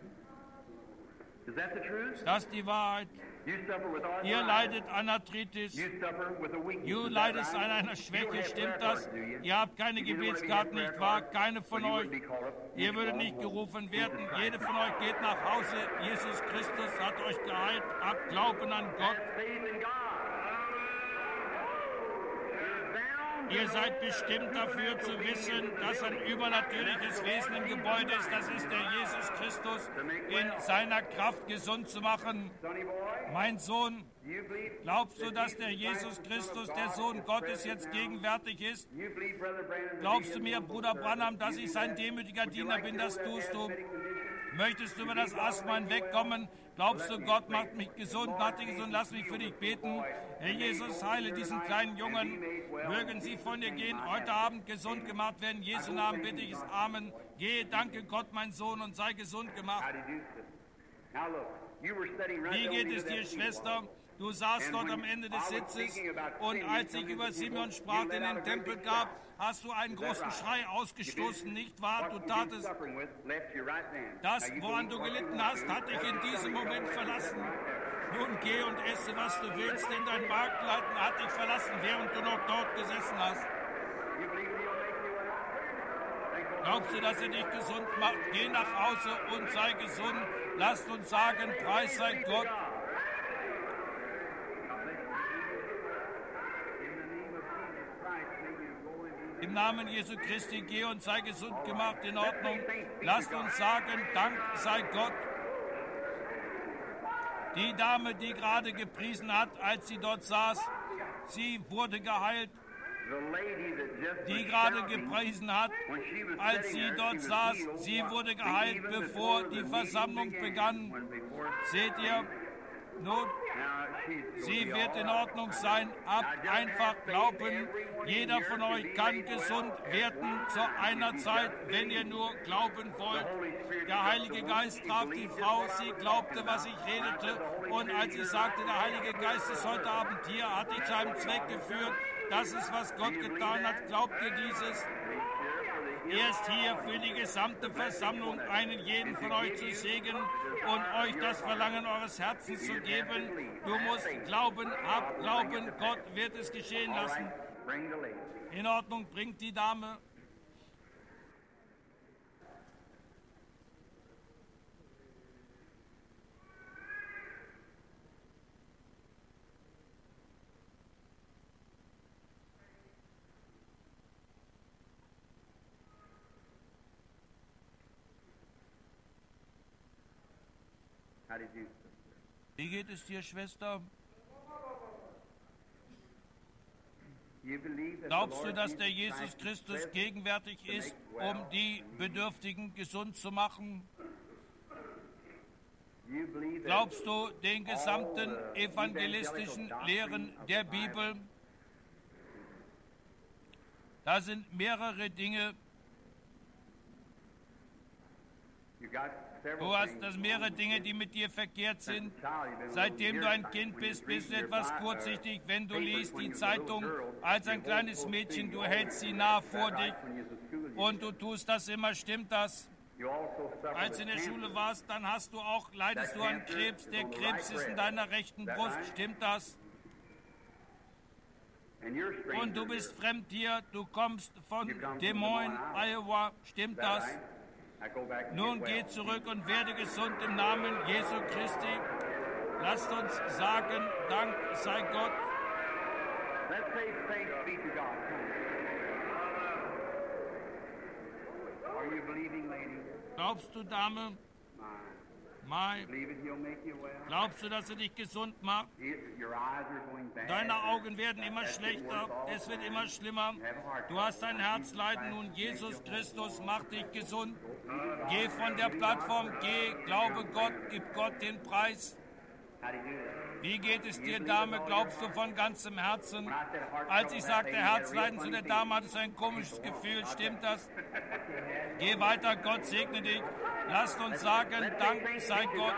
Ist das die Wahrheit? Ihr leidet an Arthritis. Du leidest an einer Schwäche, stimmt das? Ihr habt keine Gebetskarten, nicht wahr? Keine von euch. Ihr würdet nicht gerufen werden. Jede von euch geht nach Hause. Jesus Christus hat euch geheilt. Habt Glauben an Gott. Ihr seid bestimmt dafür zu wissen, dass ein übernatürliches Wesen im Gebäude ist. Das ist der Jesus Christus, in seiner Kraft gesund zu machen. Mein Sohn, glaubst du, dass der Jesus Christus, der Sohn Gottes, jetzt gegenwärtig ist? Glaubst du mir, Bruder Branham, dass ich sein demütiger Diener bin? Das tust du. Möchtest du über das Asthma hinwegkommen? Glaubst du, Gott macht mich gesund, macht dich gesund? Lass mich für dich beten. Herr Jesus, heile diesen kleinen Jungen. Mögen sie von dir gehen, heute Abend gesund gemacht werden. In Jesu Namen bitte ich es. Amen. Gehe, danke Gott, mein Sohn, und sei gesund gemacht. Wie geht es dir, Schwester? Du saßt dort am Ende des Sitzes, und als ich über Simeon sprach, der in den Tempel gab, hast du einen großen Schrei ausgestoßen, nicht wahr? Du tatest, das, woran du gelitten hast, hat dich in diesem Moment verlassen. Nun geh und esse, was du willst, denn dein Marktleiten hat dich verlassen, während du noch dort gesessen hast. Glaubst du, dass er dich gesund macht? Geh nach Hause und sei gesund. Lasst uns sagen, Preis sei Gott. Im Namen Jesu Christi, geh und sei gesund gemacht, in Ordnung. Lasst uns sagen, Dank sei Gott. Die Dame, die gerade gepriesen hat, als sie dort saß, sie wurde geheilt. Die gerade gepriesen hat, als sie dort saß, sie wurde geheilt, bevor die Versammlung begann. Seht ihr? Nun, sie wird in Ordnung sein. Habt einfach Glauben. Jeder von euch kann gesund werden zu einer Zeit, wenn ihr nur glauben wollt. Der Heilige Geist traf die Frau. Sie glaubte, was ich redete. Und als ich sagte, der Heilige Geist ist heute Abend hier, hat dich zu einem Zweck geführt. Das ist, was Gott getan hat. Glaubt ihr dieses? Er ist hier für die gesamte Versammlung, einen jeden von euch zu segnen und euch das Verlangen eures Herzens zu geben. Du musst glauben, hab Glauben, Gott wird es geschehen lassen. In Ordnung, bringt die Dame. Wie geht es dir, Schwester? Glaubst du, dass der Jesus Christus gegenwärtig ist, um die Bedürftigen gesund zu machen? Glaubst du den gesamten evangelistischen Lehren der Bibel? Da sind mehrere Dinge. Du hast das mehrere Dinge, die mit dir verkehrt sind. Seitdem du ein Kind bist, bist du etwas kurzsichtig, wenn du liest die Zeitung als ein kleines Mädchen. Du hältst sie nah vor dich und du tust das immer. Stimmt das? Als du in der Schule warst, dann hast du auch, leidest du an Krebs. Der Krebs ist in deiner rechten Brust. Stimmt das? Und du bist fremd hier. Du kommst von Des Moines, Iowa. Stimmt das? Nun geh zurück und werde gesund im Namen Jesu Christi. Lasst uns sagen, Dank sei Gott. Glaubst du, Dame? Mai. Glaubst du, dass er dich gesund macht? Deine Augen werden immer schlechter, es wird immer schlimmer. Du hast ein Herzleiden, nun Jesus Christus macht dich gesund. Geh von der Plattform, geh, glaube Gott, gib Gott den Preis. Wie geht es dir, Dame? Glaubst du von ganzem Herzen? Als ich sagte Herzleiden zu der Dame, hattest du ein komisches Gefühl. Stimmt das? Geh weiter, Gott segne dich. Lasst uns sagen, Dank sei Gott.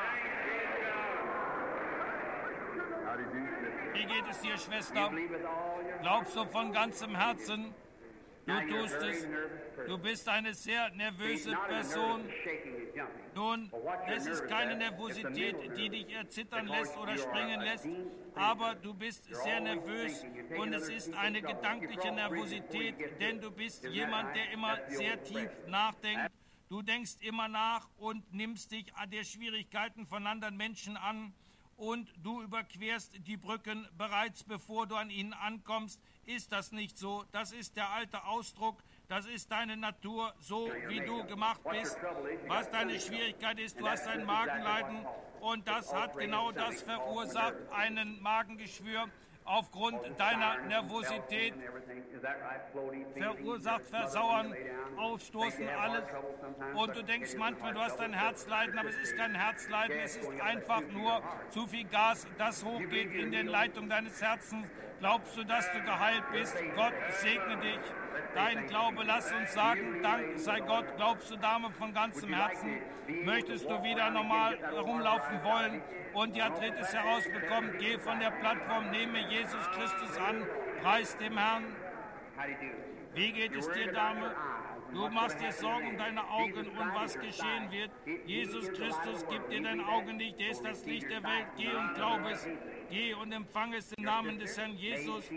Wie geht es dir, Schwester? Glaubst du von ganzem Herzen? Du tust es. Du bist eine sehr nervöse Person. Nun, es ist keine Nervosität, die dich erzittern lässt oder springen lässt, aber du bist sehr nervös und es ist eine gedankliche Nervosität, denn du bist jemand, der immer sehr tief nachdenkt. Du denkst immer nach und nimmst dich der Schwierigkeiten von anderen Menschen an und du überquerst die Brücken bereits, bevor du an ihnen ankommst. Ist das nicht so? Das ist der alte Ausdruck, das ist deine Natur, so wie du gemacht bist. Was deine Schwierigkeit ist, du hast ein Magenleiden und das hat genau das verursacht, einen Magengeschwür aufgrund deiner Nervosität, verursacht Versauern, Aufstoßen, alles. Und du denkst manchmal, du hast ein Herzleiden, aber es ist kein Herzleiden, es ist einfach nur zu viel Gas, das hochgeht in den Leitungen deines Herzens. Glaubst du, dass du geheilt bist? Gott segne dich. Dein Glaube, lass uns sagen, Dank sei Gott. Glaubst du, Dame, von ganzem Herzen? Möchtest du wieder normal herumlaufen wollen und die Arthritis herausbekommen? Geh von der Plattform, nehme Jesus Christus an, preis dem Herrn. Wie geht es dir, Dame? Du machst dir Sorgen um deine Augen und was geschehen wird. Jesus Christus gibt dir deine Augen nicht, er ist das Licht der Welt. Geh und glaub es. Geh und empfange es im Namen des Herrn Jesus.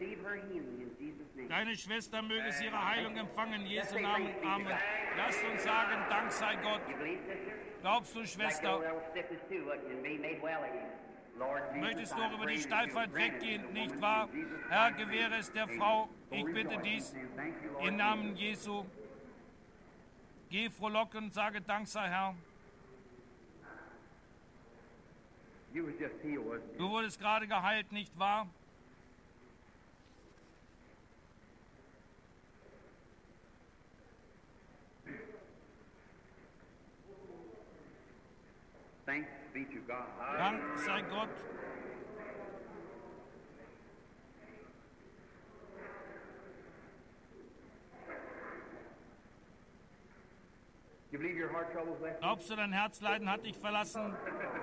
Deine Schwester möge sie ihre Heilung empfangen in Jesu Namen. Amen. Lasst uns sagen, Dank sei Gott. Glaubst du, Schwester? Möchtest du auch über die Steifheit weggehen, nicht wahr? Herr, gewähre es der Frau. Ich bitte dies im Namen Jesu. Geh frohlocken, sage Dank sei Herr. Du wurdest gerade geheilt, nicht wahr? Dank sei Gott. Glaubst du, dein Herzleiden hat dich verlassen?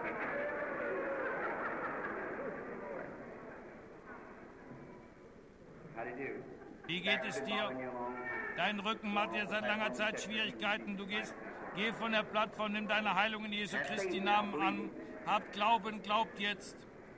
Wie geht es dir? Dein Rücken macht dir seit langer Zeit Schwierigkeiten. Du gehst, geh von der Plattform, nimm deine Heilung in Jesu Christi Namen an. Habt Glauben, glaubt jetzt.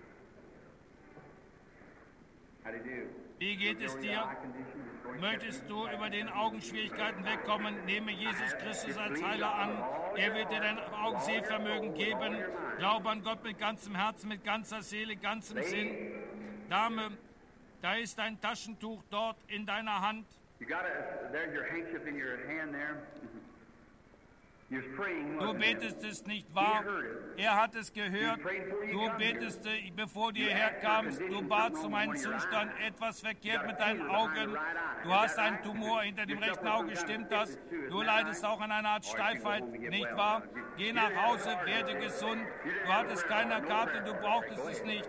Wie geht es dir? Möchtest du über den Augenschwierigkeiten wegkommen? Nehme Jesus Christus als Heiler an. Er wird dir dein Augensehvermögen geben. Glaube an Gott mit ganzem Herzen, mit ganzer Seele, ganzem Sinn. Dame, da ist ein Taschentuch dort in deiner Hand. Du betest es nicht wahr? Er hat es gehört. Du betest, bevor du hierher kamst. Du batst um einen Zustand, etwas verkehrt mit deinen Augen. Du hast einen Tumor hinter dem rechten Auge, stimmt das? Du leidest auch an einer Art Steifheit, nicht wahr? Geh nach Hause, werde gesund. Du hattest keine Karte, du brauchtest es nicht.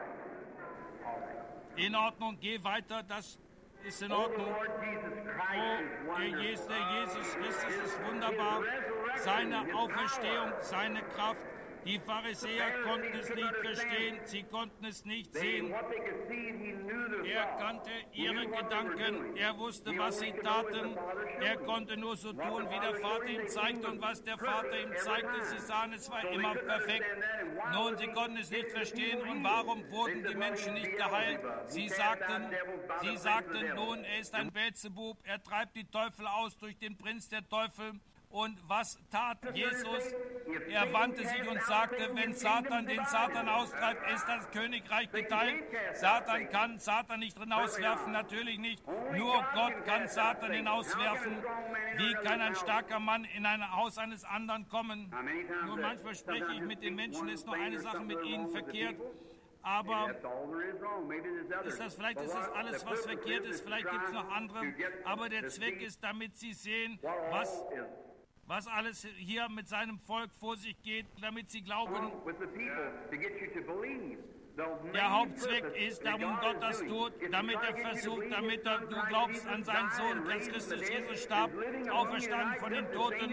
In Ordnung, geh weiter, das ist in Ordnung. Oh, der Jesus, der Jesus Christus ist wunderbar. Seine Auferstehung, seine Kraft. Die Pharisäer konnten es nicht verstehen, sie konnten es nicht sehen. Er kannte ihre Gedanken, er wusste, was sie taten. Er konnte nur so tun, wie der Vater ihm zeigte, und was der Vater ihm zeigte, sie sahen, es war immer perfekt. Nun, sie konnten es nicht verstehen, und warum wurden die Menschen nicht geheilt? Sie sagten, sie sagten, nun, er ist ein Beelzebub, er treibt die Teufel aus durch den Prinz der Teufel. Und was tat Jesus? Er wandte sich und sagte, wenn Satan den Satan austreibt, ist das Königreich geteilt. Satan kann Satan nicht drin auswerfen, natürlich nicht. Nur Gott kann Satan hinauswerfen. Wie kann ein starker Mann in ein Haus eines anderen kommen? Nur manchmal spreche ich mit den Menschen, ist noch eine Sache mit ihnen verkehrt. Aber ist das, vielleicht ist das alles, was verkehrt ist, vielleicht gibt es noch andere. Aber der Zweck ist, damit sie sehen, was... was alles hier mit seinem Volk vor sich geht, damit sie glauben. Der Hauptzweck ist, darum Gott das tut, damit er versucht, damit er, du glaubst an seinen Sohn, dass Christus Jesus starb, auferstanden von den Toten,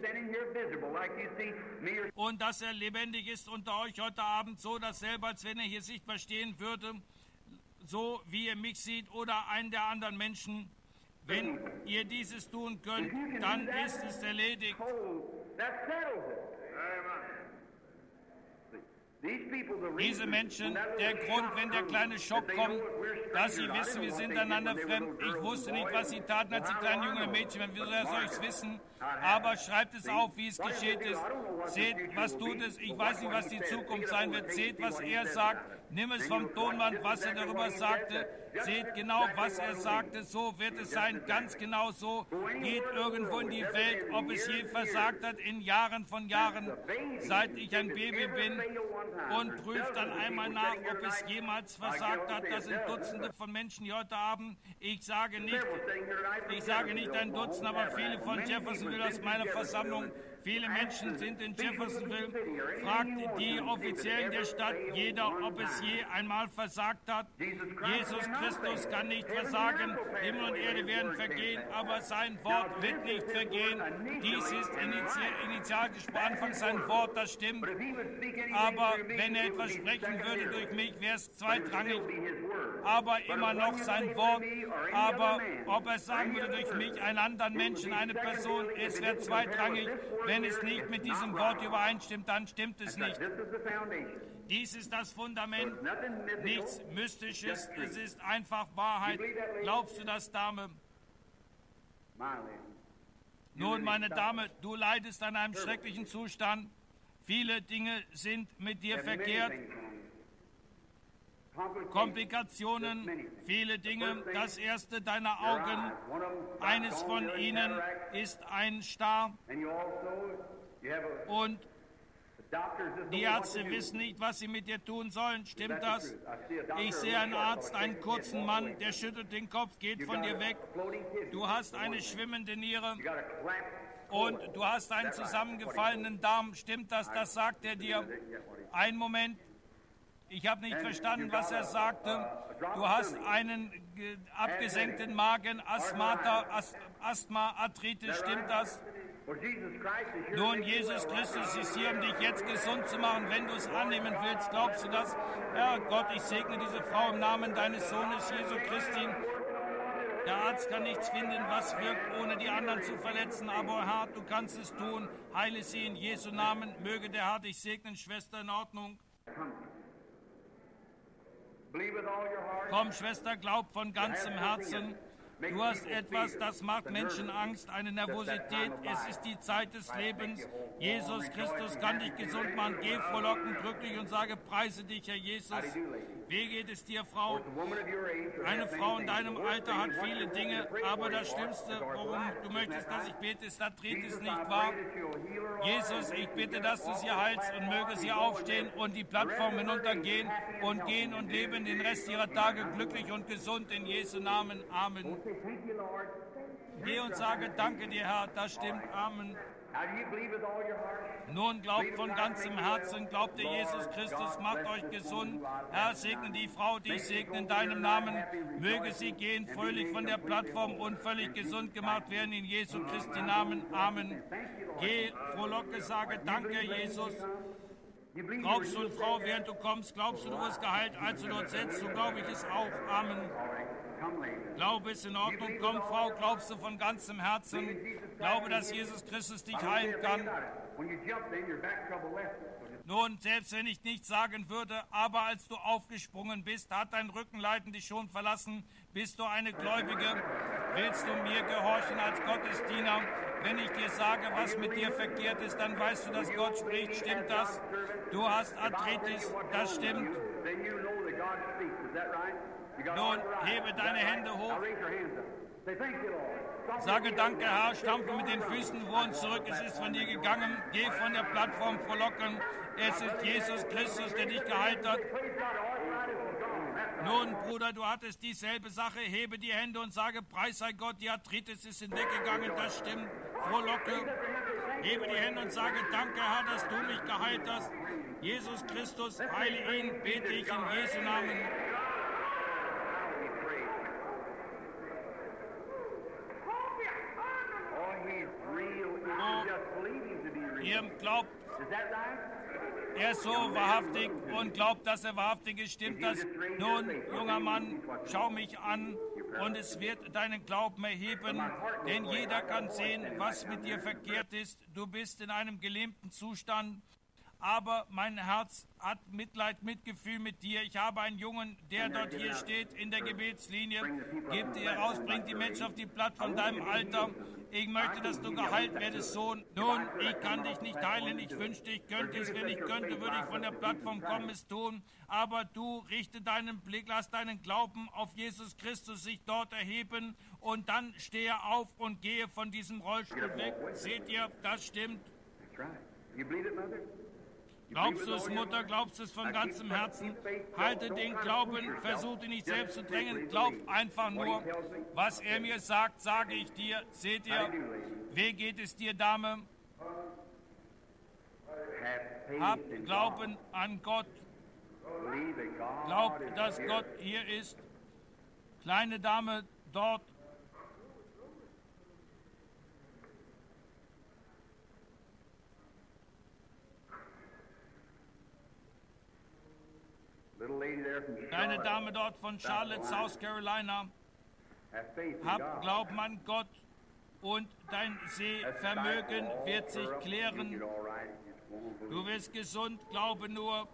und dass er lebendig ist unter euch heute Abend, so dasselbe, als wenn er hier sichtbar stehen würde, so wie ihr mich seht oder einen der anderen Menschen. Wenn ihr dieses tun könnt, dann ist es erledigt. Diese Menschen, der Grund, wenn der kleine Schock kommt, dass sie wissen, wir sind einander fremd. Ich wusste nicht, was sie taten, als sie kleinen junge Mädchen waren. Wie soll ich es wissen? Aber schreibt es auf, wie es geschehen ist. Seht, was tut es. Ich weiß nicht, was die Zukunft sein wird. Seht, was er sagt. Nimm es vom Tonband, was er darüber sagte. Seht genau, was er sagte. So wird es sein. Ganz genau so. Geht irgendwo in die Welt, ob es je versagt hat, in Jahren von Jahren, seit ich ein Baby bin. Und prüft dann einmal nach, ob es jemals versagt hat. Das sind Dutzende von Menschen hier heute Abend. Ich sage nicht, ich sage nicht ein Dutzend, aber viele von Jeffersonville aus meiner Versammlung. Viele Menschen sind in Jeffersonville. Fragt die Offiziellen der Stadt jeder, ob es je einmal versagt hat. Jesus Christus kann nicht versagen. Himmel und Erde werden vergehen, aber sein Wort wird nicht vergehen. Dies ist initial, initial gesprochen, anfangs sein Wort, das stimmt. Aber wenn er etwas sprechen würde durch mich, wäre es zweitrangig. Aber immer noch sein Wort. Aber ob er sagen würde durch mich, einen anderen Menschen, eine Person, es wäre zweitrangig. Wenn es nicht mit diesem Wort übereinstimmt, dann stimmt es nicht. Dies ist das Fundament, nichts Mystisches, es ist einfach Wahrheit. Glaubst du das, Dame? Nun, meine Dame, du leidest an einem schrecklichen Zustand. Viele Dinge sind mit dir verkehrt. Komplikationen, viele Dinge. Das erste, deine Augen. Eines von ihnen ist ein Star. Und die Ärzte wissen nicht, was sie mit dir tun sollen. Stimmt das? Ich sehe einen Arzt, einen kurzen Mann, der schüttelt den Kopf, geht von dir weg. Du hast eine schwimmende Niere. Und du hast einen zusammengefallenen Darm. Stimmt das? Das sagt er dir. Einen Moment. Ich habe nicht verstanden, was er sagte. Du hast einen abgesenkten Magen, Asthmata, Asthma, Arthritis, stimmt das? Nun, Jesus Christus ist hier, um dich jetzt gesund zu machen. Wenn du es annehmen willst, glaubst du das? Herr Gott, ich segne diese Frau im Namen deines Sohnes, Jesu Christi. Der Arzt kann nichts finden, was wirkt, ohne die anderen zu verletzen. Aber Herr, du kannst es tun. Heile sie in Jesu Namen. Möge der Herr dich segnen, Schwester, in Ordnung. Komm, Schwester, glaub von ganzem Herzen. Du hast etwas, das macht Menschen Angst, eine Nervosität. Es ist die Zeit des Lebens. Jesus Christus kann dich gesund machen. Geh frohlockend, glücklich und sage, preise dich, Herr Jesus. Wie geht es dir, Frau? Eine Frau in deinem Alter hat viele Dinge, aber das Schlimmste, worum du möchtest, dass ich bete, ist Arthritis, nicht wahr? Jesus, ich bitte, dass du sie heilst und möge sie aufstehen und die Plattform hinuntergehen und gehen und leben den Rest ihrer Tage glücklich und gesund in Jesu Namen. Amen. Geh und sage, danke dir, Herr, das stimmt. Amen. Nun glaubt von ganzem Herzen, glaubt ihr Jesus Christus, macht euch gesund. Herr, segne die Frau, die ich segne in deinem Namen. Möge sie gehen, fröhlich von der Plattform und völlig gesund gemacht werden in Jesu Christi Namen. Amen. Geh, frohlocke, sage, danke, Jesus. Glaubst du, Frau, während du kommst, glaubst du, du wirst geheilt, als du dort sitzt, so glaube ich es auch. Amen. Glaube ist in Ordnung. Komm, Frau, glaubst du von ganzem Herzen? Glaube, dass Jesus Christus dich heilen kann. Nun, selbst wenn ich nichts sagen würde, aber als du aufgesprungen bist, hat dein Rückenleiden dich schon verlassen. Bist du eine Gläubige? Willst du mir gehorchen als Gottesdiener? Wenn ich dir sage, was mit dir verkehrt ist, dann weißt du, dass Gott spricht. Stimmt das? Du hast Arthritis. Das stimmt. Nun, hebe deine Hände hoch. Sage danke, Herr, stampfe mit den Füßen vor uns zurück. Es ist von dir gegangen. Geh von der Plattform frohlocken. Es ist Jesus Christus, der dich geheilt hat. Nun, Bruder, du hattest dieselbe Sache. Hebe die Hände und sage, preis sei Gott, die Arthritis ist hinweggegangen. Das stimmt. Frohlocke. Hebe die Hände und sage, danke, Herr, dass du mich geheilt hast. Jesus Christus, heile ihn, bete ich in Jesu Namen. Oh, ihr glaubt, er ist so wahrhaftig und glaubt, dass er wahrhaftig ist. Stimmt das? Nun, junger Mann, schau mich an und es wird deinen Glauben erheben, denn jeder kann sehen, was mit dir verkehrt ist. Du bist in einem gelähmten Zustand. aber mein Herz hat Mitleid, Mitgefühl mit dir. Ich habe einen Jungen, der dort hier steht in der Gebetslinie. Gib dir raus, bring die Menschen auf die Plattform von deinem Alter. Ich möchte, dass du geheilt werdest, Sohn. Nun, ich kann dich nicht heilen. Ich wünschte, ich könnte es. Wenn ich könnte, würde ich von der Plattform kommen, es tun. Aber du richte deinen Blick, lass deinen Glauben auf Jesus Christus sich dort erheben. Und dann stehe auf und gehe von diesem Rollstuhl weg. Seht ihr, das stimmt. Glaubst du es, Mutter? Glaubst du es von ganzem Herzen? Halte den Glauben, versuche nicht selbst zu drängen. Glaub einfach nur, was er mir sagt, sage ich dir. Seht ihr, wie geht es dir, Dame? Hab Glauben an Gott. Glaub, dass Gott hier ist. Kleine Dame dort. Deine Dame dort von Charlotte, South Carolina, hab Glauben an Gott und dein Sehvermögen wird sich klären. Du wirst gesund, glaube nur.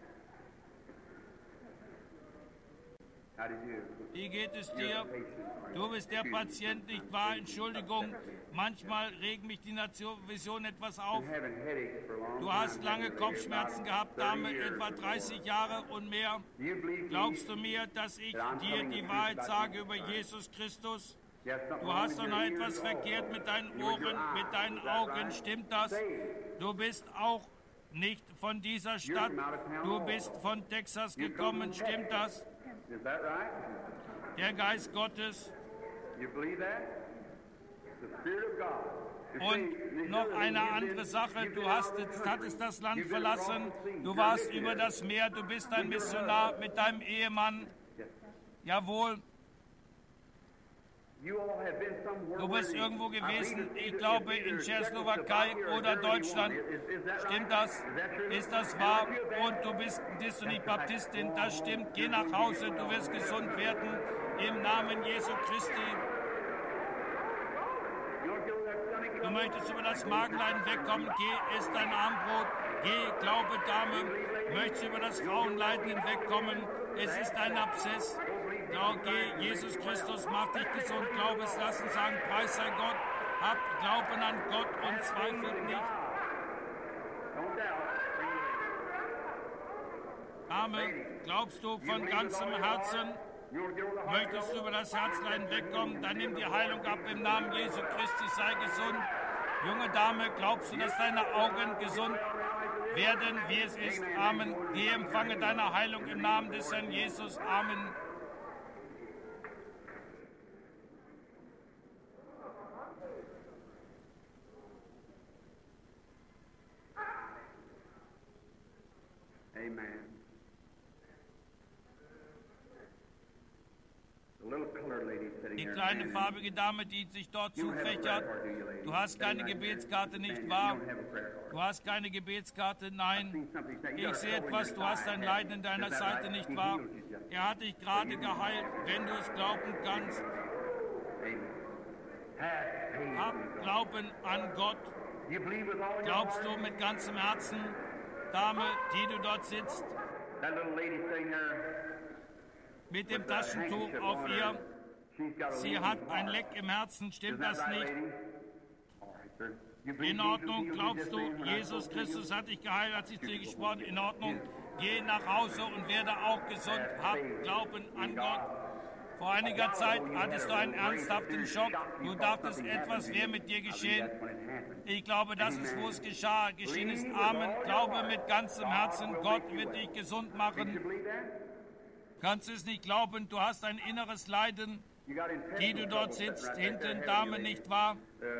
Wie geht es dir? Du bist der Patient, nicht wahr? Entschuldigung, manchmal regt mich die Vision etwas auf. Du hast lange Kopfschmerzen gehabt, Dame, etwa dreißig Jahre und mehr. Glaubst du mir, dass ich dir die Wahrheit sage über Jesus Christus? Du hast doch noch etwas verkehrt mit deinen Ohren, mit deinen Augen, stimmt das? Du bist auch nicht von dieser Stadt, du bist von Texas gekommen, stimmt das? Der Geist Gottes. Und noch eine andere Sache, du hast, hattest das Land verlassen, du warst über das Meer, du bist ein Missionar mit deinem Ehemann. Jawohl. Du bist irgendwo gewesen, ich glaube in Tschechoslowakei oder Deutschland. Stimmt das? Ist das wahr? Und du bist, bist du nicht Baptistin? Das stimmt. Geh nach Hause, du wirst gesund werden. Im Namen Jesu Christi. Du möchtest über das Magenleiden wegkommen. Geh, iss dein Abendbrot. Geh, glaube, Dame. Möchtest über das Frauenleiden hinwegkommen. Es ist ein Abszess. Ja, geh, Jesus Christus macht dich gesund. Glaube es, lass uns sagen, Preis sei Gott. Hab Glauben an Gott und zweifelt nicht. Amen. Glaubst du von ganzem Herzen? Möchtest du über das Herzleiden wegkommen? Dann nimm die Heilung ab im Namen Jesu Christi. Sei gesund. Junge Dame, glaubst du, dass deine Augen gesund werden, wie es ist? Amen. Geh, empfange deine Heilung im Namen des Herrn Jesus. Amen. Amen. Die kleine farbige Dame, die sich dort zufächert. Du hast keine Gebetskarte, nicht wahr? Du hast keine Gebetskarte, nein. Ich sehe etwas, du hast ein Leiden in deiner Seite, nicht wahr? Er hat dich gerade geheilt, wenn du es glauben kannst. Hab Glauben an Gott. Glaubst du mit ganzem Herzen, Dame, die du dort sitzt, mit dem Taschentuch auf ihr? Sie hat ein Leck im Herzen, stimmt das nicht? In Ordnung, glaubst du, Jesus Christus hat dich geheilt, hat sich zu dir gesprochen, in Ordnung. Geh nach Hause und werde auch gesund. Hab Glauben an Gott. Vor einiger Zeit hattest du einen ernsthaften Schock. Du dachtest, etwas wäre mit dir geschehen. Ich glaube, das ist, wo es geschah. Geschehen ist. Amen. Glaube mit ganzem Herzen, Gott wird dich gesund machen. Kannst du es nicht glauben? Du hast ein inneres Leiden, die du dort sitzt, hinten, Dame, nicht wahr?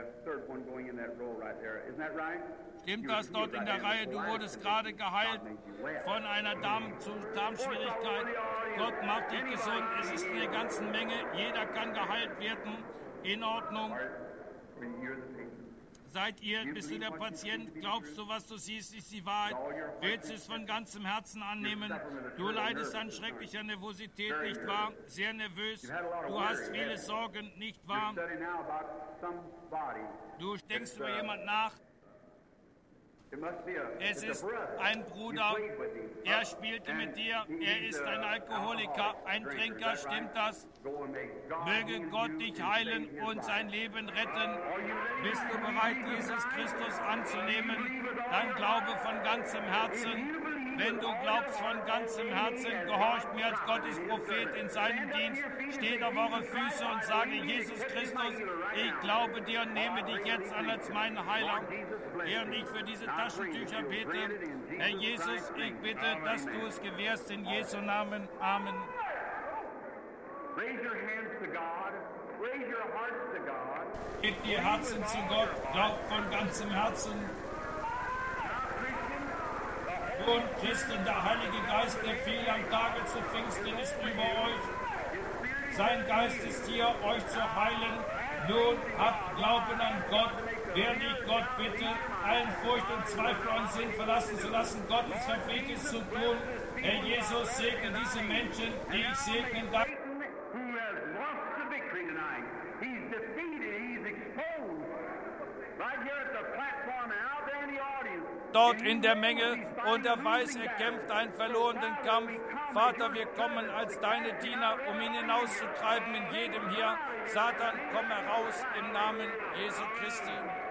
Stimmt das dort in der Reihe? Du wurdest gerade geheilt von einer Darm zu Darmschwierigkeit. Gott macht dich gesund. Es ist eine ganze Menge. Jeder kann geheilt werden. In Ordnung. Seid ihr, bist du der Patient? Glaubst du, was du siehst, ist die Wahrheit? Willst du es von ganzem Herzen annehmen? Du leidest an schrecklicher Nervosität, nicht wahr? Sehr nervös. Du hast viele Sorgen, nicht wahr? Du denkst über jemand nach. Es ist ein Bruder, er spielte mit dir, er ist ein Alkoholiker, ein Trinker, stimmt das? Möge Gott dich heilen und sein Leben retten. Bist du bereit, Jesus Christus anzunehmen? Dann glaube von ganzem Herzen. Wenn du glaubst von ganzem Herzen, gehorcht mir als Gottes Prophet in seinem Dienst, steht auf eure Füße und sage, Jesus Christus, ich glaube dir und nehme dich jetzt an als meinen Heiler. Herr, und ich für diese Taschentücher bete. Herr Jesus, ich bitte, dass du es gewährst in Jesu Namen. Amen. Hebt die Herzen zu Gott, glaubt von ganzem Herzen. Und Christen, der Heilige Geist, der fiel am Tage zu Pfingsten, ist über euch. Sein Geist ist hier, euch zu heilen. Nun habt Glauben an Gott. Wer nicht Gott bitte, allen Furcht und Zweifel euren Sinn verlassen zu lassen, Gottes Verpflichtes zu tun. Herr Jesus, segne diese Menschen, die ich segnen darf. Dort in der Menge und er weiß, er kämpft einen verlorenen Kampf. Vater, wir kommen als deine Diener, um ihn hinauszutreiben in jedem hier. Satan, komm heraus im Namen Jesu Christi.